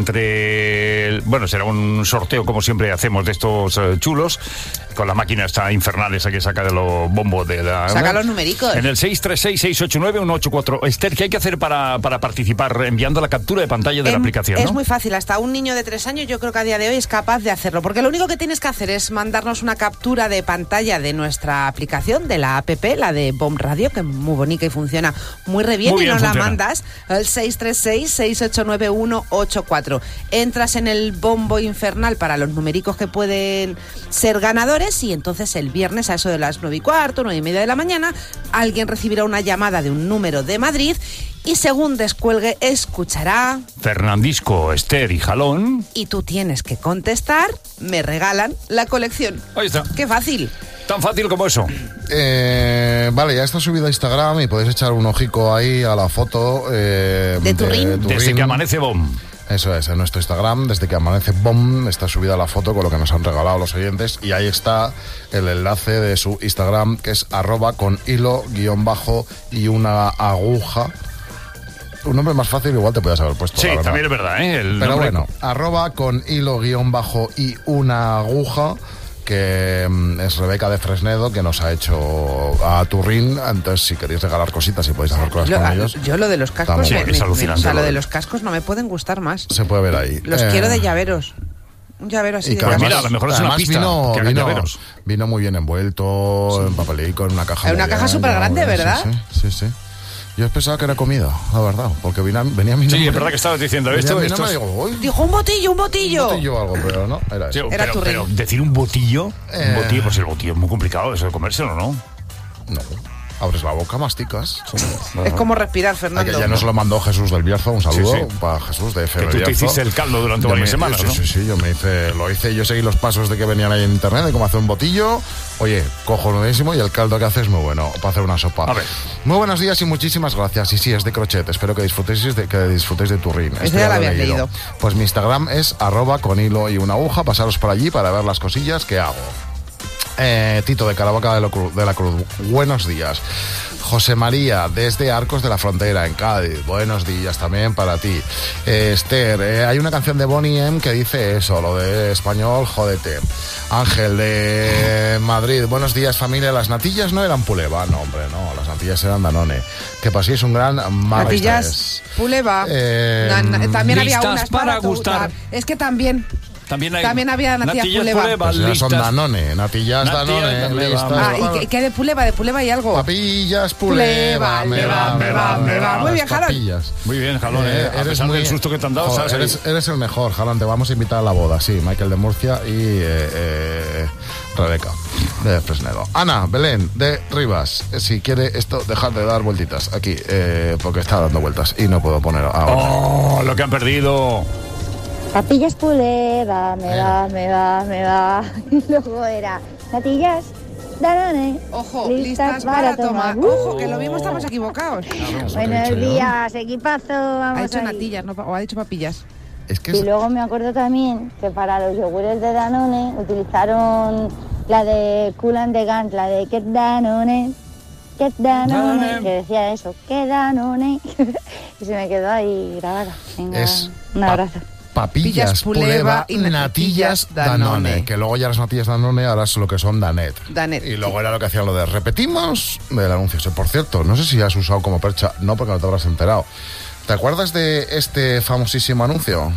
Speaker 3: Será un sorteo, como siempre hacemos, de estos chulos. Con la máquina esta infernal esa que saca de los bombos de la...
Speaker 4: Saca los numericos.
Speaker 3: En el 636-689-184. Esther, ¿qué hay que hacer para participar? Enviando la captura de pantalla de la aplicación, ¿no?
Speaker 4: Es muy fácil. Hasta un niño de 3 años yo creo que a día de hoy es capaz de hacerlo. Porque lo único que tienes que hacer es mandarnos una captura de pantalla de nuestra aplicación, de la app, la de BOM Radio, que es muy bonita y funciona muy re bien. Muy bien, y nos la mandas al 636-689-184. Entras en el bombo infernal para los numericos que pueden ser ganadores y entonces el viernes a eso de las 9:15, 9:30 de la mañana, alguien recibirá una llamada de un número de Madrid y según descuelgue escuchará
Speaker 3: Fernandisco, Esther y Jalón.
Speaker 4: Y tú tienes que contestar, me regalan la colección.
Speaker 3: Ahí está.
Speaker 4: ¡Qué fácil!
Speaker 3: Tan fácil como eso.
Speaker 11: Vale, ya está subido a Instagram y podéis echar un ojico ahí a la foto
Speaker 4: de Turrín.
Speaker 3: Desde que amanece BOM.
Speaker 11: Eso es, en nuestro Instagram, desde que amanece BOM, está subida la foto con lo que nos han regalado los oyentes y ahí está el enlace de su Instagram, que es @con_hilo_ y una aguja. Un nombre más fácil igual te podías haber puesto.
Speaker 3: Sí, también es verdad, ¿eh?
Speaker 11: Pero bueno, @con_hilo_ y una aguja, que es Rebeca de Fresnedo, que nos ha hecho a Turrín. Entonces, si queréis regalar cositas y podéis hacer cosas con ellos.
Speaker 4: Yo lo de los cascos,
Speaker 11: también.
Speaker 3: Es alucinante.
Speaker 4: O sea, lo de los cascos no me pueden gustar más.
Speaker 11: Se puede ver ahí.
Speaker 4: Los quiero de llaveros. Un llavero así de
Speaker 3: llaveros. Mira, a lo mejor es una pista que hagan llaveros.
Speaker 11: Vino muy bien envuelto, en papelico, en una caja.
Speaker 4: En una caja súper grande, ¿verdad?
Speaker 11: Sí. Yo pensaba que era comida, la verdad, porque venía mi nombre.
Speaker 3: Sí, es verdad que estabas diciendo esto.
Speaker 4: Dijo un botillo.
Speaker 11: Un botillo o algo, pero no, era eso.
Speaker 3: Sí, pero decir un botillo, pues el botillo es muy complicado, eso de comérselo, ¿no?
Speaker 11: No. Abres la boca, masticas.
Speaker 4: Es como respirar, Fernando.
Speaker 11: Ya nos lo mandó Jesús del Bierzo, un saludo para Jesús de FM.
Speaker 3: Que tú te hiciste el caldo durante varias semanas, ¿no?
Speaker 11: Sí, yo yo seguí los pasos de que venían ahí en internet, de cómo hacer un botillo. Oye, cojonudísimo, y el caldo que hace es muy bueno para hacer una sopa.
Speaker 3: A ver.
Speaker 11: Muy buenos días y muchísimas gracias. Y sí, es de crochet, espero que disfrutéis de Turrín.
Speaker 4: Esto ya lo habías leído.
Speaker 11: Pues mi Instagram es @con_hilo y una aguja, pasaros por allí para ver las cosillas que hago. Tito de Caravaca de la Cruz, buenos días. José María, desde Arcos de la Frontera, en Cádiz, buenos días también para ti. Esther, hay una canción de Bonnie M que dice eso, lo de español, jódete. Ángel, de Madrid, buenos días familia, las natillas no eran Puleva, no hombre, no, las natillas eran Danone. Que paséis un gran martes.
Speaker 4: Natillas, Puleva, también había unas para gustar. Es que también...
Speaker 3: También
Speaker 4: había natillas Puleva.
Speaker 11: Pues ya son Danone, natillas Danone.
Speaker 4: ¿Y qué de Puleva? De Puleva hay algo.
Speaker 11: Papillas Puleva, me va.
Speaker 4: Muy bien, Jalón.
Speaker 3: Muy bien, Jalón. A pesar del susto que te han dado,
Speaker 11: joder,
Speaker 3: ¿sabes?
Speaker 11: eres el mejor, Jalón. Te vamos a invitar a la boda, sí. Michael de Murcia y Rebeca de Fresnedo. Ana Belén de Rivas. Si quiere esto, dejar de dar vueltitas aquí, porque está dando vueltas y no puedo poner ahora.
Speaker 3: ¡Oh, lo que han perdido!
Speaker 18: Papillas Puleva, me va. Y luego era natillas Danone.
Speaker 4: Ojo, listas para tomar. Ojo, que lo mismo estamos equivocados.
Speaker 18: Buenos días, equipazo. Vamos
Speaker 4: ha dicho
Speaker 18: ahí.
Speaker 4: natillas, no, o ha dicho papillas.
Speaker 18: Y luego me acuerdo también que para los yogures de Danone utilizaron la de Cool and the Gang, la de Get Danone, que decía eso, que Danone. Y se me quedó ahí grabada. Venga, un abrazo.
Speaker 11: Papillas Puleva y natillas Danone. Que luego ya las natillas Danone ahora es lo que son Danet. Y luego era lo que hacían lo de repetimos del anuncio. Por cierto, no sé si has usado como percha, no, porque no te habrás enterado. ¿Te acuerdas de este famosísimo anuncio?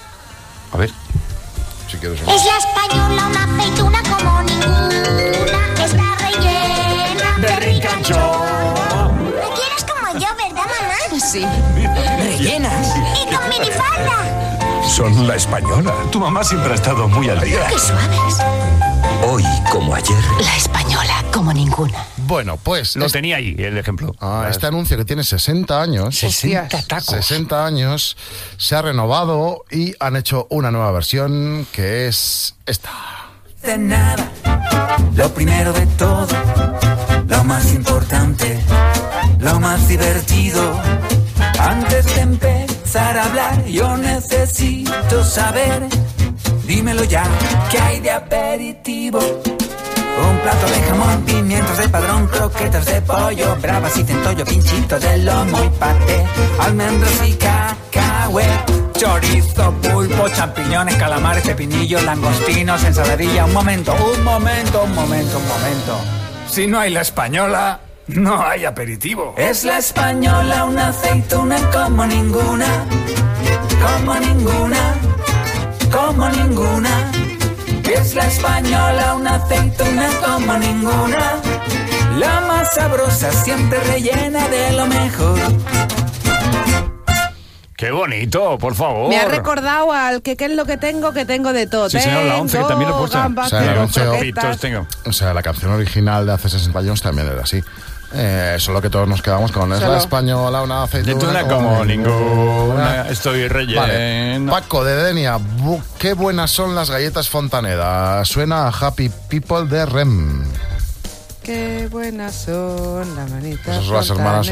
Speaker 11: A ver, si quieres.
Speaker 19: Es la española, una aceituna como ninguna. Está rellena de ricachón. ¿Me quieres como yo, verdad, mamá?
Speaker 4: Sí.
Speaker 19: Rellenas. Y con minifalda.
Speaker 20: Son la española. Tu mamá siempre ha estado muy al día.
Speaker 19: ¡Qué suaves!
Speaker 20: Hoy, como ayer.
Speaker 19: La española como ninguna.
Speaker 11: Bueno, pues...
Speaker 3: Lo tenía ahí, el ejemplo.
Speaker 11: Este anuncio que tiene 60 años...
Speaker 3: 60 tacos.
Speaker 11: 60 años, se ha renovado y han hecho una nueva versión que es esta.
Speaker 21: De nada, lo primero de todo, lo más importante, lo más divertido. Antes de empezar a hablar, yo necesito saber, dímelo ya, ¿qué hay de aperitivo? Un plato de jamón, pimientos de padrón, croquetas de pollo, bravas y centollo, pinchito de lomo y paté, almendros y cacahuete, chorizo, pulpo, champiñones, calamares, pepinillos, langostinos, ensaladilla. Un momento. Si no hay la española, no hay aperitivo. Es la española, una aceituna como ninguna, como ninguna. Es la española, una aceituna como ninguna. La más sabrosa, siempre rellena de lo mejor.
Speaker 3: ¡Qué bonito, por favor!
Speaker 4: Me ha recordado al que es lo que tengo de todo.
Speaker 3: Sí, señor, la 11, que también lo he puesto.
Speaker 11: O sea, la canción original de hace 60 años también era así. Solo que todos nos quedamos con es la española, una aceituna como ninguna.
Speaker 3: Estoy relleno.
Speaker 11: Vale. Paco de Denia, qué buenas son las galletas Fontaneda. Suena a Happy People de Rem.
Speaker 4: Qué buenas son las manitas.
Speaker 11: Esas son las hermanas.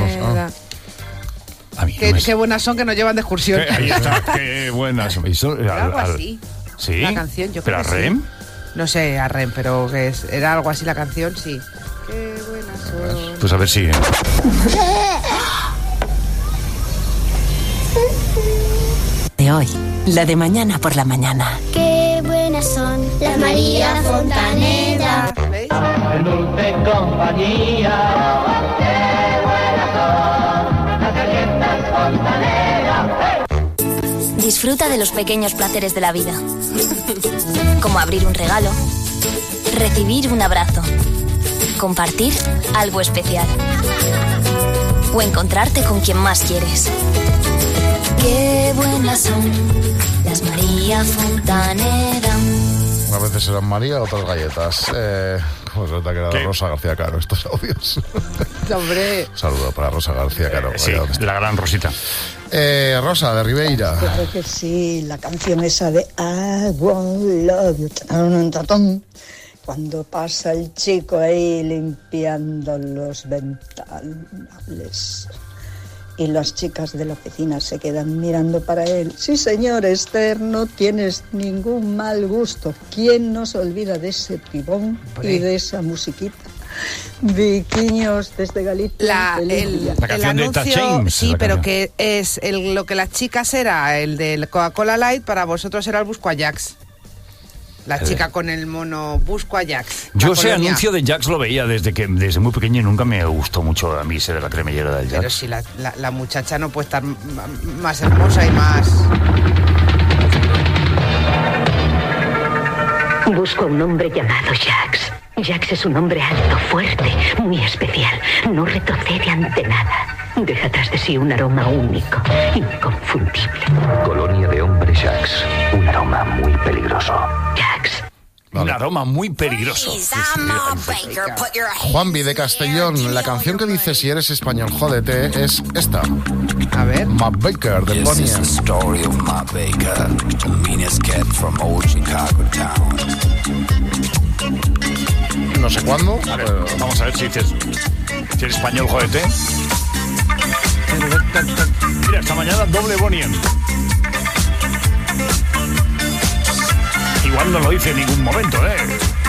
Speaker 4: Qué buenas son que nos llevan de excursión.
Speaker 3: Ahí está, qué buenas son.
Speaker 4: Algo así.
Speaker 3: ¿Sí?
Speaker 4: La canción, yo
Speaker 3: ¿Pero
Speaker 4: creo
Speaker 3: a Rem?
Speaker 4: Sí. No sé, a Rem, pero que era algo así la canción, sí. Qué buenas son.
Speaker 3: Pues a ver si...
Speaker 22: De hoy, la de mañana por la mañana.
Speaker 19: Qué buenas son las María Fontaneda.
Speaker 4: ¿Veis?
Speaker 23: En dulce compañía. Qué buenas son las galletas Fontaneda.
Speaker 16: Disfruta de los pequeños placeres de la vida. Como abrir un regalo, recibir un abrazo, compartir algo especial o encontrarte con quien más quieres. Qué buenas son las María Fontaneda.
Speaker 11: Unas veces eran María, otras galletas. ¿Cómo se nota que era Rosa García Caro estos audios?
Speaker 4: Hombre.
Speaker 11: Un saludo para Rosa García Caro.
Speaker 3: Sí, la gran Rosita.
Speaker 11: Rosa de Ribeira.
Speaker 24: Yo creo que sí, la canción esa de I won't love you. Cuando pasa el chico ahí limpiando los ventanales y las chicas de la oficina se quedan mirando para él. Sí, señor Esther, no tienes ningún mal gusto. ¿Quién no se olvida de ese pibón y de esa musiquita? Viquiños desde Galicia.
Speaker 3: La canción
Speaker 4: el anuncio,
Speaker 3: de James.
Speaker 4: sí, pero que es lo que las chicas era el del Coca-Cola Light, para vosotros era el Busco Ajax. La chica con el mono Busco Ajax.
Speaker 3: Yo ese anuncio de Jax lo veía desde muy pequeño y nunca me gustó mucho a mí ese de la cremallera del Jax.
Speaker 4: Pero si la muchacha no puede estar más hermosa y más...
Speaker 6: Conozco a un hombre llamado Jax. Jax es un hombre alto, fuerte, muy especial. No retrocede ante nada. Deja tras de sí un aroma único, inconfundible.
Speaker 15: Colonia de hombres Jax. Un aroma muy peligroso.
Speaker 6: Jax.
Speaker 3: Un aroma muy peligroso.
Speaker 11: Juanvi de Castellón, la canción que dice si eres español, jódete, es esta. A ver. Matt Baker, de Bonnie.
Speaker 7: This is the story of Matt Baker, the meanest cat from old Chicago town.
Speaker 11: No sé cuándo.
Speaker 3: A ver, vamos a ver si dices... Si eres español, jódete. Mira, esta mañana doble Bonnie. Igual no lo dice en ningún momento, ¿eh?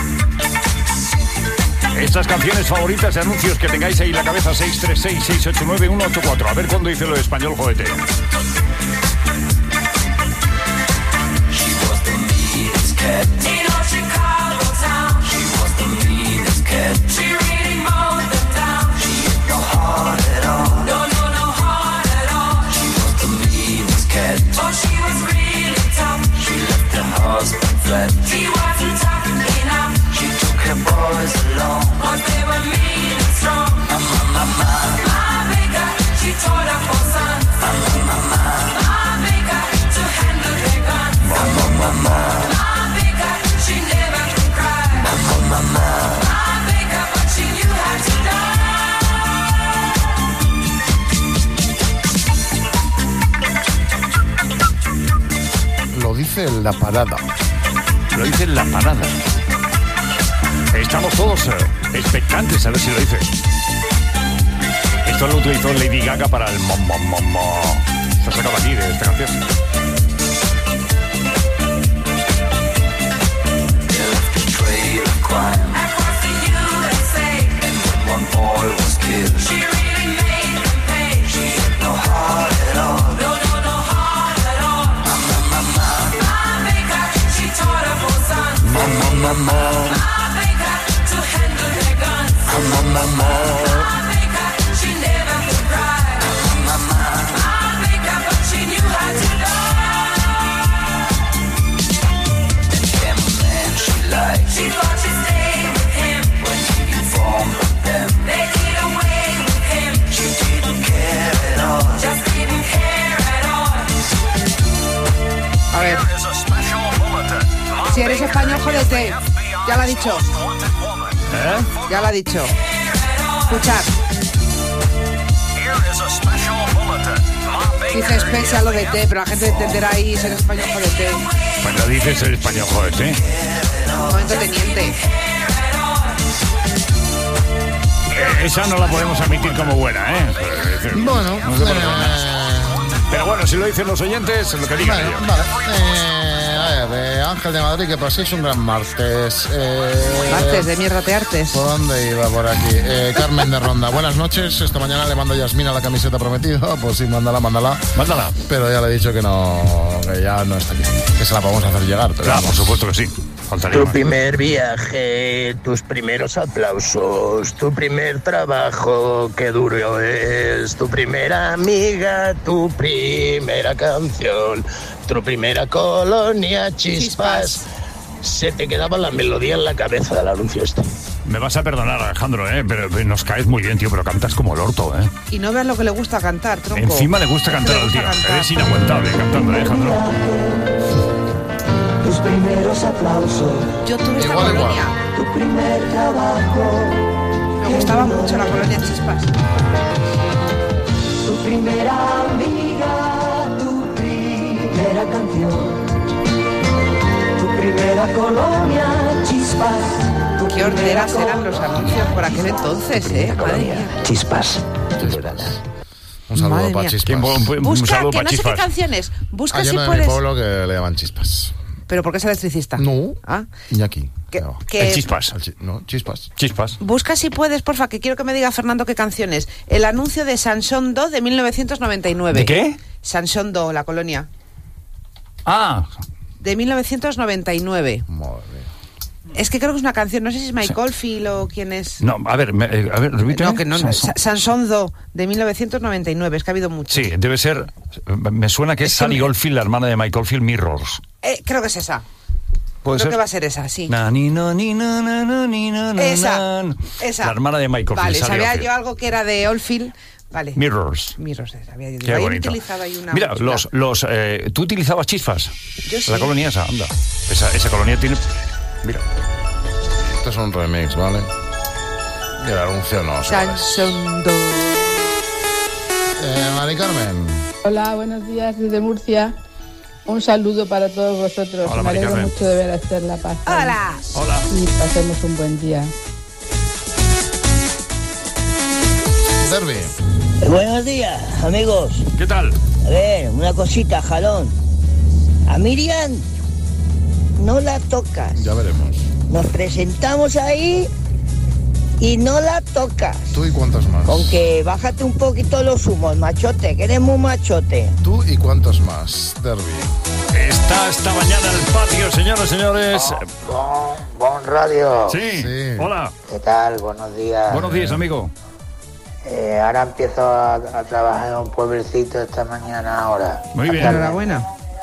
Speaker 3: Estas canciones favoritas de anuncios que tengáis ahí en la cabeza, 636-689-184. A ver cuándo dice lo de español, jódete.
Speaker 2: She wasn't tough enough. She took her boys along. Cause they were mean and strong. My maker, she taught her four sons. My maker, to handle their guns. My maker, she never could cry. My maker, but she knew how to die.
Speaker 11: Lo dice en la parada.
Speaker 3: Lo dice en la parada. Estamos todos expectantes a ver si lo dice. Esto lo utilizó Lady Gaga para el mom. Esto sacaba aquí de esta canción.
Speaker 4: A ver. Si eres español, jódete. Ya lo ha dicho. Ya lo ha dicho. Escuchad. Dice especial lo de té, pero la gente entenderá ahí ser español, jódete.
Speaker 3: Cuando dice ser español, jódete.
Speaker 4: Momento teniente.
Speaker 3: Esa no la podemos admitir como buena, ¿eh?
Speaker 11: Bueno,
Speaker 3: no sé por qué. Pero bueno, si lo dicen los oyentes, lo que digan ellos.
Speaker 11: Vale. Ángel de Madrid, que paséis un gran martes.
Speaker 4: Martes de mierda te artes.
Speaker 11: ¿Por dónde iba? Por aquí. Carmen de Ronda, buenas noches. Esta mañana le mando a Yasmina la camiseta prometida. Pues sí, mándala.
Speaker 3: Mándala.
Speaker 11: Pero ya le he dicho que no, que ya no está aquí. Que se la podemos hacer llegar. Pero
Speaker 3: claro, por supuesto que sí.
Speaker 15: Tu primer viaje, tus primeros aplausos, tu primer trabajo, qué duro es, tu primera amiga, tu primera canción, tu primera colonia, chispas. Se te quedaba la melodía en la cabeza del anuncio este.
Speaker 3: Me vas a perdonar, Alejandro, pero nos caes muy bien, tío, pero cantas como el orto, ¿eh?
Speaker 4: Y no veas lo que le gusta cantar, tronco.
Speaker 3: Encima le gusta cantar al tío. Eres inaguantable cantando, Alejandro.
Speaker 2: Tus primeros aplausos.
Speaker 4: Yo tuve esta colonia.
Speaker 2: Tu primer trabajo.
Speaker 4: Me gustaba mucho la colonia Chispas.
Speaker 2: Tu primera amiga, tu primera canción. Tu primera colonia Chispas.
Speaker 4: Qué horteras eran los anuncios por aquel entonces, madre mía.
Speaker 15: Chispas.
Speaker 11: Un saludo para Chispas.
Speaker 4: Busca, que no sé qué canciones. Busca si
Speaker 11: puedes. Hay uno de mi pueblo que le llaman Chispas.
Speaker 4: ¿Pero por qué es electricista?
Speaker 11: No.
Speaker 4: ¿Ah?
Speaker 11: Iñaki.
Speaker 3: El Chispas.
Speaker 11: Chispas.
Speaker 4: Busca si puedes, porfa, que quiero que me diga Fernando qué canción es. El anuncio de Sanson Do de 1999.
Speaker 3: ¿De qué?
Speaker 4: Sanson Do, la colonia.
Speaker 3: Ah.
Speaker 4: De 1999.
Speaker 11: Madre mía.
Speaker 4: Es que creo que es una canción, no sé si es Mike Oldfield o quién es.
Speaker 3: No, a ver, repíteme.
Speaker 4: No, que no. Sanson Do, de 1999, es que ha habido mucho.
Speaker 3: Sí, debe ser, me suena que es Sunny Oldfield, la hermana de Mike Oldfield, Mirrors.
Speaker 4: Creo que es esa. Creo que va a ser esa, sí.
Speaker 3: Esa. La hermana de Michael.
Speaker 4: Vale, sabía yo algo que era de Oldfield. Vale.
Speaker 3: Mirrors,
Speaker 4: había yo.
Speaker 3: Qué bonito. Mira, ¿tú utilizabas chispas?
Speaker 4: Yo sí.
Speaker 3: La colonia esa, anda. Esa colonia tiene... Mira.
Speaker 11: Esto es un remix, ¿vale? Y el anuncio no. Mari Carmen.
Speaker 8: Hola, buenos días desde Murcia. Un saludo para todos vosotros.
Speaker 3: Hola,
Speaker 8: me alegro
Speaker 3: Carmen.
Speaker 8: mucho de ver a Esther La Paz.
Speaker 4: Hola.
Speaker 3: Hola.
Speaker 8: Y pasemos un buen día.
Speaker 11: Derby.
Speaker 9: Buenos días, amigos.
Speaker 3: ¿Qué tal?
Speaker 9: A ver, una cosita, jalón. A Miriam no la tocas.
Speaker 11: Ya veremos.
Speaker 9: Nos presentamos ahí y no la tocas.
Speaker 11: ¿Tú y cuántos más?
Speaker 9: Con que bájate un poquito los humos, machote, que eres muy machote.
Speaker 11: ¿Tú y cuántos más, Derby?
Speaker 3: Está esta mañana en el patio, señoras, señores.
Speaker 15: Bon Radio.
Speaker 3: Sí. Hola.
Speaker 15: ¿Qué tal? Buenos días.
Speaker 3: Buenos días, amigo.
Speaker 15: Ahora empiezo a trabajar en un pueblecito esta mañana ahora.
Speaker 3: Muy bien.
Speaker 4: Enhorabuena.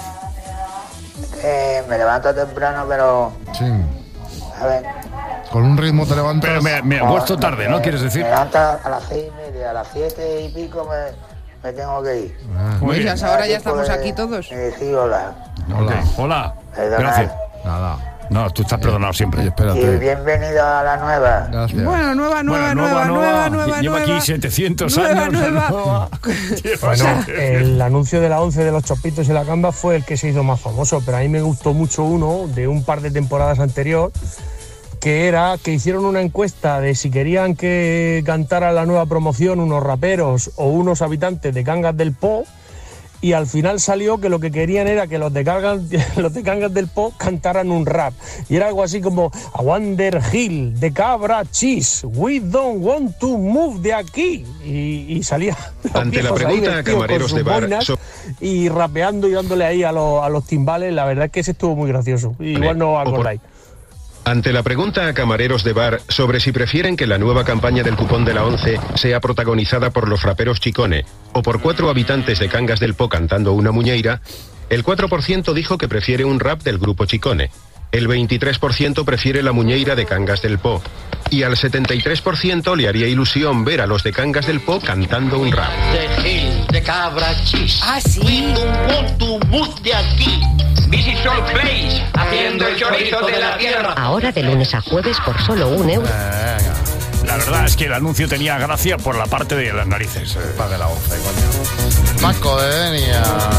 Speaker 15: Me levanto temprano, pero...
Speaker 11: Sí.
Speaker 15: A ver...
Speaker 11: Con un ritmo te levantas...
Speaker 3: Pero me acuesto tarde, ¿no? ¿Quieres decir?
Speaker 15: Me levanto a las 6:30, a las 7 y pico me tengo que ir.
Speaker 3: Muy bien.
Speaker 4: Pues ahora ya estamos aquí todos.
Speaker 15: Sí, hola.
Speaker 3: Hola.
Speaker 15: Perdonad.
Speaker 3: Gracias.
Speaker 11: Nada.
Speaker 3: No, tú estás perdonado siempre.
Speaker 11: Espérate.
Speaker 15: Y bienvenido a la nueva.
Speaker 11: Gracias.
Speaker 4: Bueno, nueva.
Speaker 3: Lleva aquí 700 años.
Speaker 4: Nueva.
Speaker 12: Bueno, el anuncio de la 11 de los chopitos y la gamba fue el que se hizo más famoso, pero a mí me gustó mucho uno de un par de temporadas anterior, que era que hicieron una encuesta de si querían que cantara la nueva promoción unos raperos o unos habitantes de Cangas del Po, y al final salió que lo que querían era que los de Cangas del Po cantaran un rap. Y era algo así como "A Wander Hill, de Cabra Cheese, we don't want to move de aquí". Y salía
Speaker 13: ante la pregunta a camareros de bar
Speaker 12: y rapeando y dándole ahí a los timbales. La verdad es que ese estuvo muy gracioso. Igual no os acordáis.
Speaker 13: Ante la pregunta a camareros de bar sobre si prefieren que la nueva campaña del cupón de la 11 sea protagonizada por los raperos Chicone o por 4 habitantes de Cangas del Po cantando una muñeira, el 4% dijo que prefiere un rap del grupo Chicone, el 23% prefiere la muñeira de Cangas del Po y al 73% le haría ilusión ver a los de Cangas del Po cantando un rap.
Speaker 23: De Gil, de Cabra Chis.
Speaker 4: Ah, sí.
Speaker 23: We don't want to move de aquí. This is your place. Haciendo el chorizo de la tierra.
Speaker 6: Ahora de lunes a jueves por solo €1.
Speaker 3: La verdad es que el anuncio tenía gracia por la parte de las narices.
Speaker 11: Pague la 11, coño. Maco de Denia.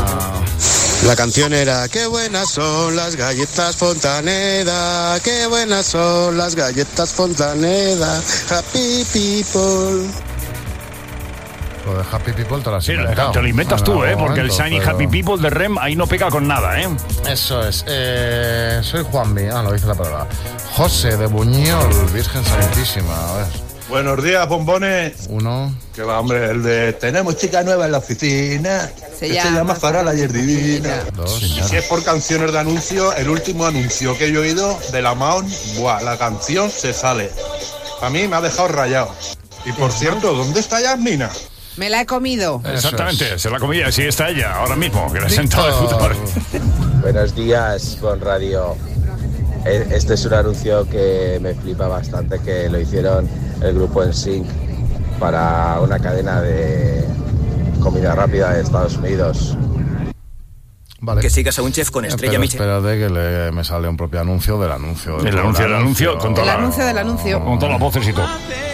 Speaker 25: La canción era "Qué buenas son las galletas Fontaneda, qué buenas son las galletas Fontaneda, happy people".
Speaker 11: Lo de Happy People te lo has inventado.
Speaker 3: Te lo inventas tú, porque
Speaker 11: momento,
Speaker 3: el Shiny Happy People de Rem ahí no pega con nada,
Speaker 11: Eso es. Soy Juanmi. Lo dice la palabra. José de Buñol, Virgen Santísima. A ver.
Speaker 26: Buenos días, bombones.
Speaker 11: Uno.
Speaker 26: Que va, hombre, el de "tenemos chica nueva en la oficina". Se llama Farala y es divina.
Speaker 11: Dos.
Speaker 26: Y si es por canciones de anuncio, el último anuncio que yo he oído de la Maon, la canción se sale. A mí me ha dejado rayado. Y por cierto, ¿dónde está Yasmina?
Speaker 4: Me la he comido.
Speaker 3: Exactamente, se la comía, sí está ella, ahora mismo, que la he sentado de puta madre.
Speaker 14: Buenos días, Bon Radio. Este es un anuncio que me flipa bastante, que lo hicieron el grupo NSYNC para una cadena de comida rápida de Estados Unidos.
Speaker 11: Vale.
Speaker 27: Que sigas a un chef con estrella Michelin.
Speaker 11: Espérate que me sale un propio anuncio del anuncio.
Speaker 3: El anuncio del anuncio. Con toda
Speaker 4: el anuncio del anuncio.
Speaker 3: Con todas las voces y todo.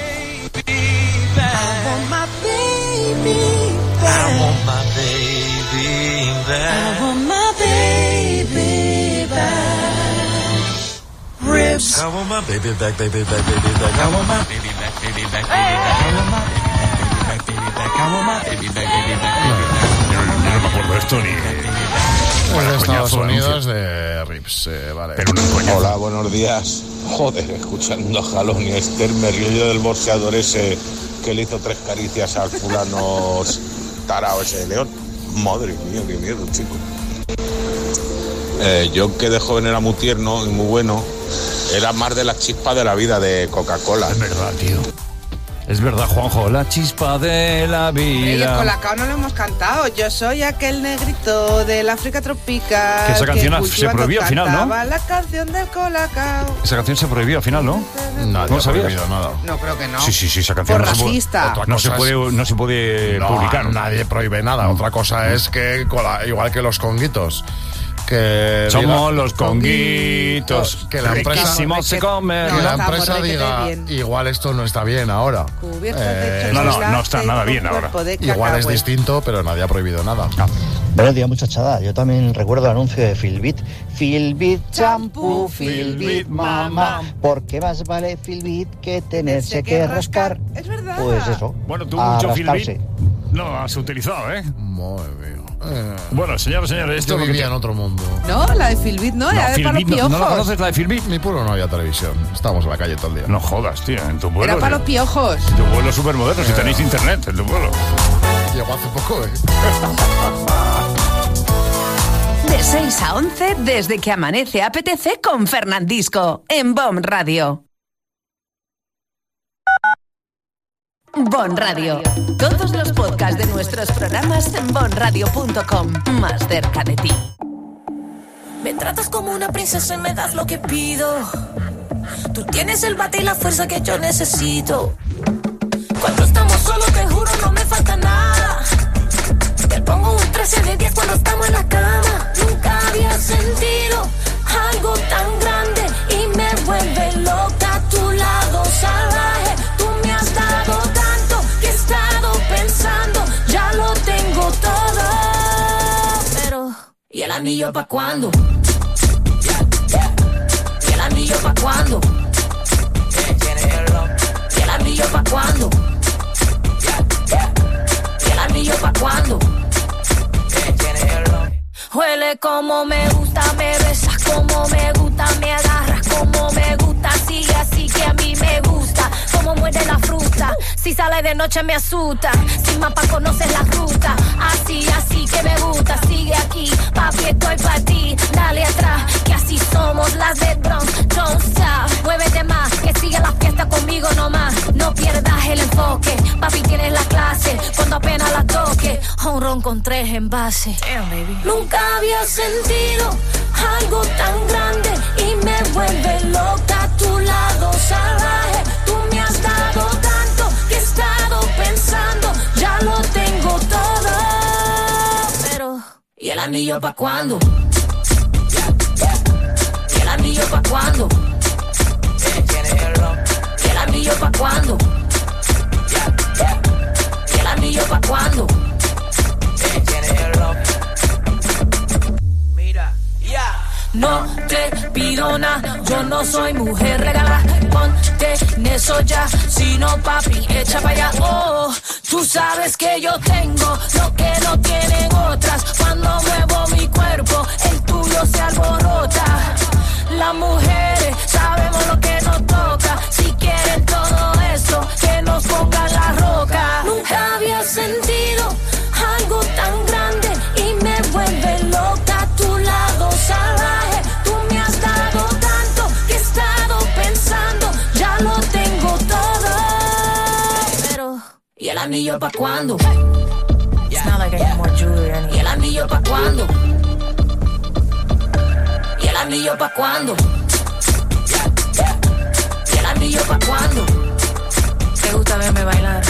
Speaker 23: Ribs. I want my baby back, baby back, baby back. I want my baby back, baby back, baby back. I want my baby back, I want my baby back, baby back.
Speaker 3: Yo no me acuerdo de esto ni...
Speaker 11: Pues de Estados Unidos de Rips, vale.
Speaker 28: Hola, buenos días. Joder, escuchando a Jalón y a Esther, me río yo del boxeador ese que le hizo 3 caricias al fulano tarao ese de León. Madre mía, qué miedo, chico. Yo que de joven era muy tierno y muy bueno, era más de las chispas de la vida de Coca-Cola.
Speaker 3: Es verdad, tío. Es verdad, Juanjo, la chispa de la vida.
Speaker 4: Y el Colacao no lo hemos cantado. Yo soy aquel negrito del África tropical.
Speaker 3: Que esa canción se prohibió al final, ¿no?
Speaker 4: La canción del Colacao.
Speaker 3: Esa canción se prohibió al final, ¿no?
Speaker 11: Nadie ha prohibido nada.
Speaker 4: No, creo que no.
Speaker 3: Sí, esa canción
Speaker 4: por racista.
Speaker 3: No se puede publicar.
Speaker 11: Nadie prohíbe nada. Otra cosa es que, igual que los conguitos, que
Speaker 3: somos los conguitos,
Speaker 11: que la empresa
Speaker 3: se come.
Speaker 11: Que la empresa diga, igual esto no está bien ahora.
Speaker 3: No está nada bien ahora.
Speaker 11: Igual es distinto, pero nadie ha prohibido nada.
Speaker 1: Buenos días, muchachada. Yo también recuerdo el anuncio de Filbit. Filbit champú, Filbit mamá. Porque más vale Filbit que tenerse que rascar.
Speaker 4: Es verdad.
Speaker 1: Pues eso.
Speaker 3: Bueno, tú mucho Filbit no has utilizado, ¿eh?
Speaker 11: Madre mía.
Speaker 3: Bueno, señores, esto
Speaker 11: yo vivía en otro mundo.
Speaker 4: No, la de Filbit no, era de para los piojos.
Speaker 3: ¿No la conoces, la de Filbit?
Speaker 11: Mi pueblo no había televisión. Estábamos en la calle todo el día.
Speaker 3: No jodas, tío. En tu pueblo.
Speaker 4: Era para los piojos.
Speaker 3: En tu pueblo es súper moderno, si tenéis internet en tu pueblo.
Speaker 11: Llegó hace poco, ¿eh?
Speaker 5: De 6 a 11, desde que amanece apetece con Fernandisco, en BOM Radio. BOM Radio. Todos los podcasts de nuestros programas en bomradio.com. Más cerca de ti.
Speaker 2: Me tratas como una princesa y me das lo que pido. Tú tienes el bate y la fuerza que yo necesito. Cuando estamos solos, te juro, no me falta nada. Te pongo un 13 de 10 cuando estamos en la cama. Nunca había sentido algo tan grande y me vuelve loca a tu lado salvaje. Tú me has dado tanto que he estado pensando, ya lo tengo todo. Pero, ¿y el anillo pa' cuándo? ¿Y el anillo pa' cuándo? ¿Y el anillo pa' cuándo? ¿Y el anillo pa' cuándo? Huele como me gusta, me besas como me gusta, me agarras como me gusta, sigue así que a mí me gusta, como muerde la fruta, si sale de noche me asusta, sin mapa conoces la ruta, así que me gusta, sigue aquí, papi estoy pa' ti, dale atrás, que así somos las de Bronx, don't stop, muévete más, que sigue la fiesta conmigo nomás, no pierdas el enfoque, papi tienes la clase, cuando apenas la toque, un ron con 3 envases. Damn, baby. Nunca había sentido algo tan grande y me vuelve loca a tu lado salvaje. Tú me has dado tanto que he estado pensando, ya lo tengo todo. Pero, ¿y el anillo pa' cuándo? ¿Y el anillo pa' cuándo? ¿Y el anillo pa' cuándo? ¿Y el anillo pa' cuándo? No te pido nada, yo no soy mujer regalada. Ponte en eso ya, si no papi, echa para allá. Oh, tú sabes que yo tengo lo que no tienen otras. Cuando muevo mi cuerpo, el tuyo se alborota. Las mujeres sabemos lo que nos toca. Si quieren todo eso, que nos pongan la roca. Nunca había sentido algo tan grande y me vuelve loca a tu lado salvaje. Tú me has dado tanto que he estado pensando, ya lo tengo todo. Pero, ¿y el anillo pa' cuándo? It's not like I need more jewelry. ¿Y el anillo pa' cuándo? ¿Y el anillo pa' cuándo? ¿Y el anillo pa' cuándo? ¿Te gusta verme bailar?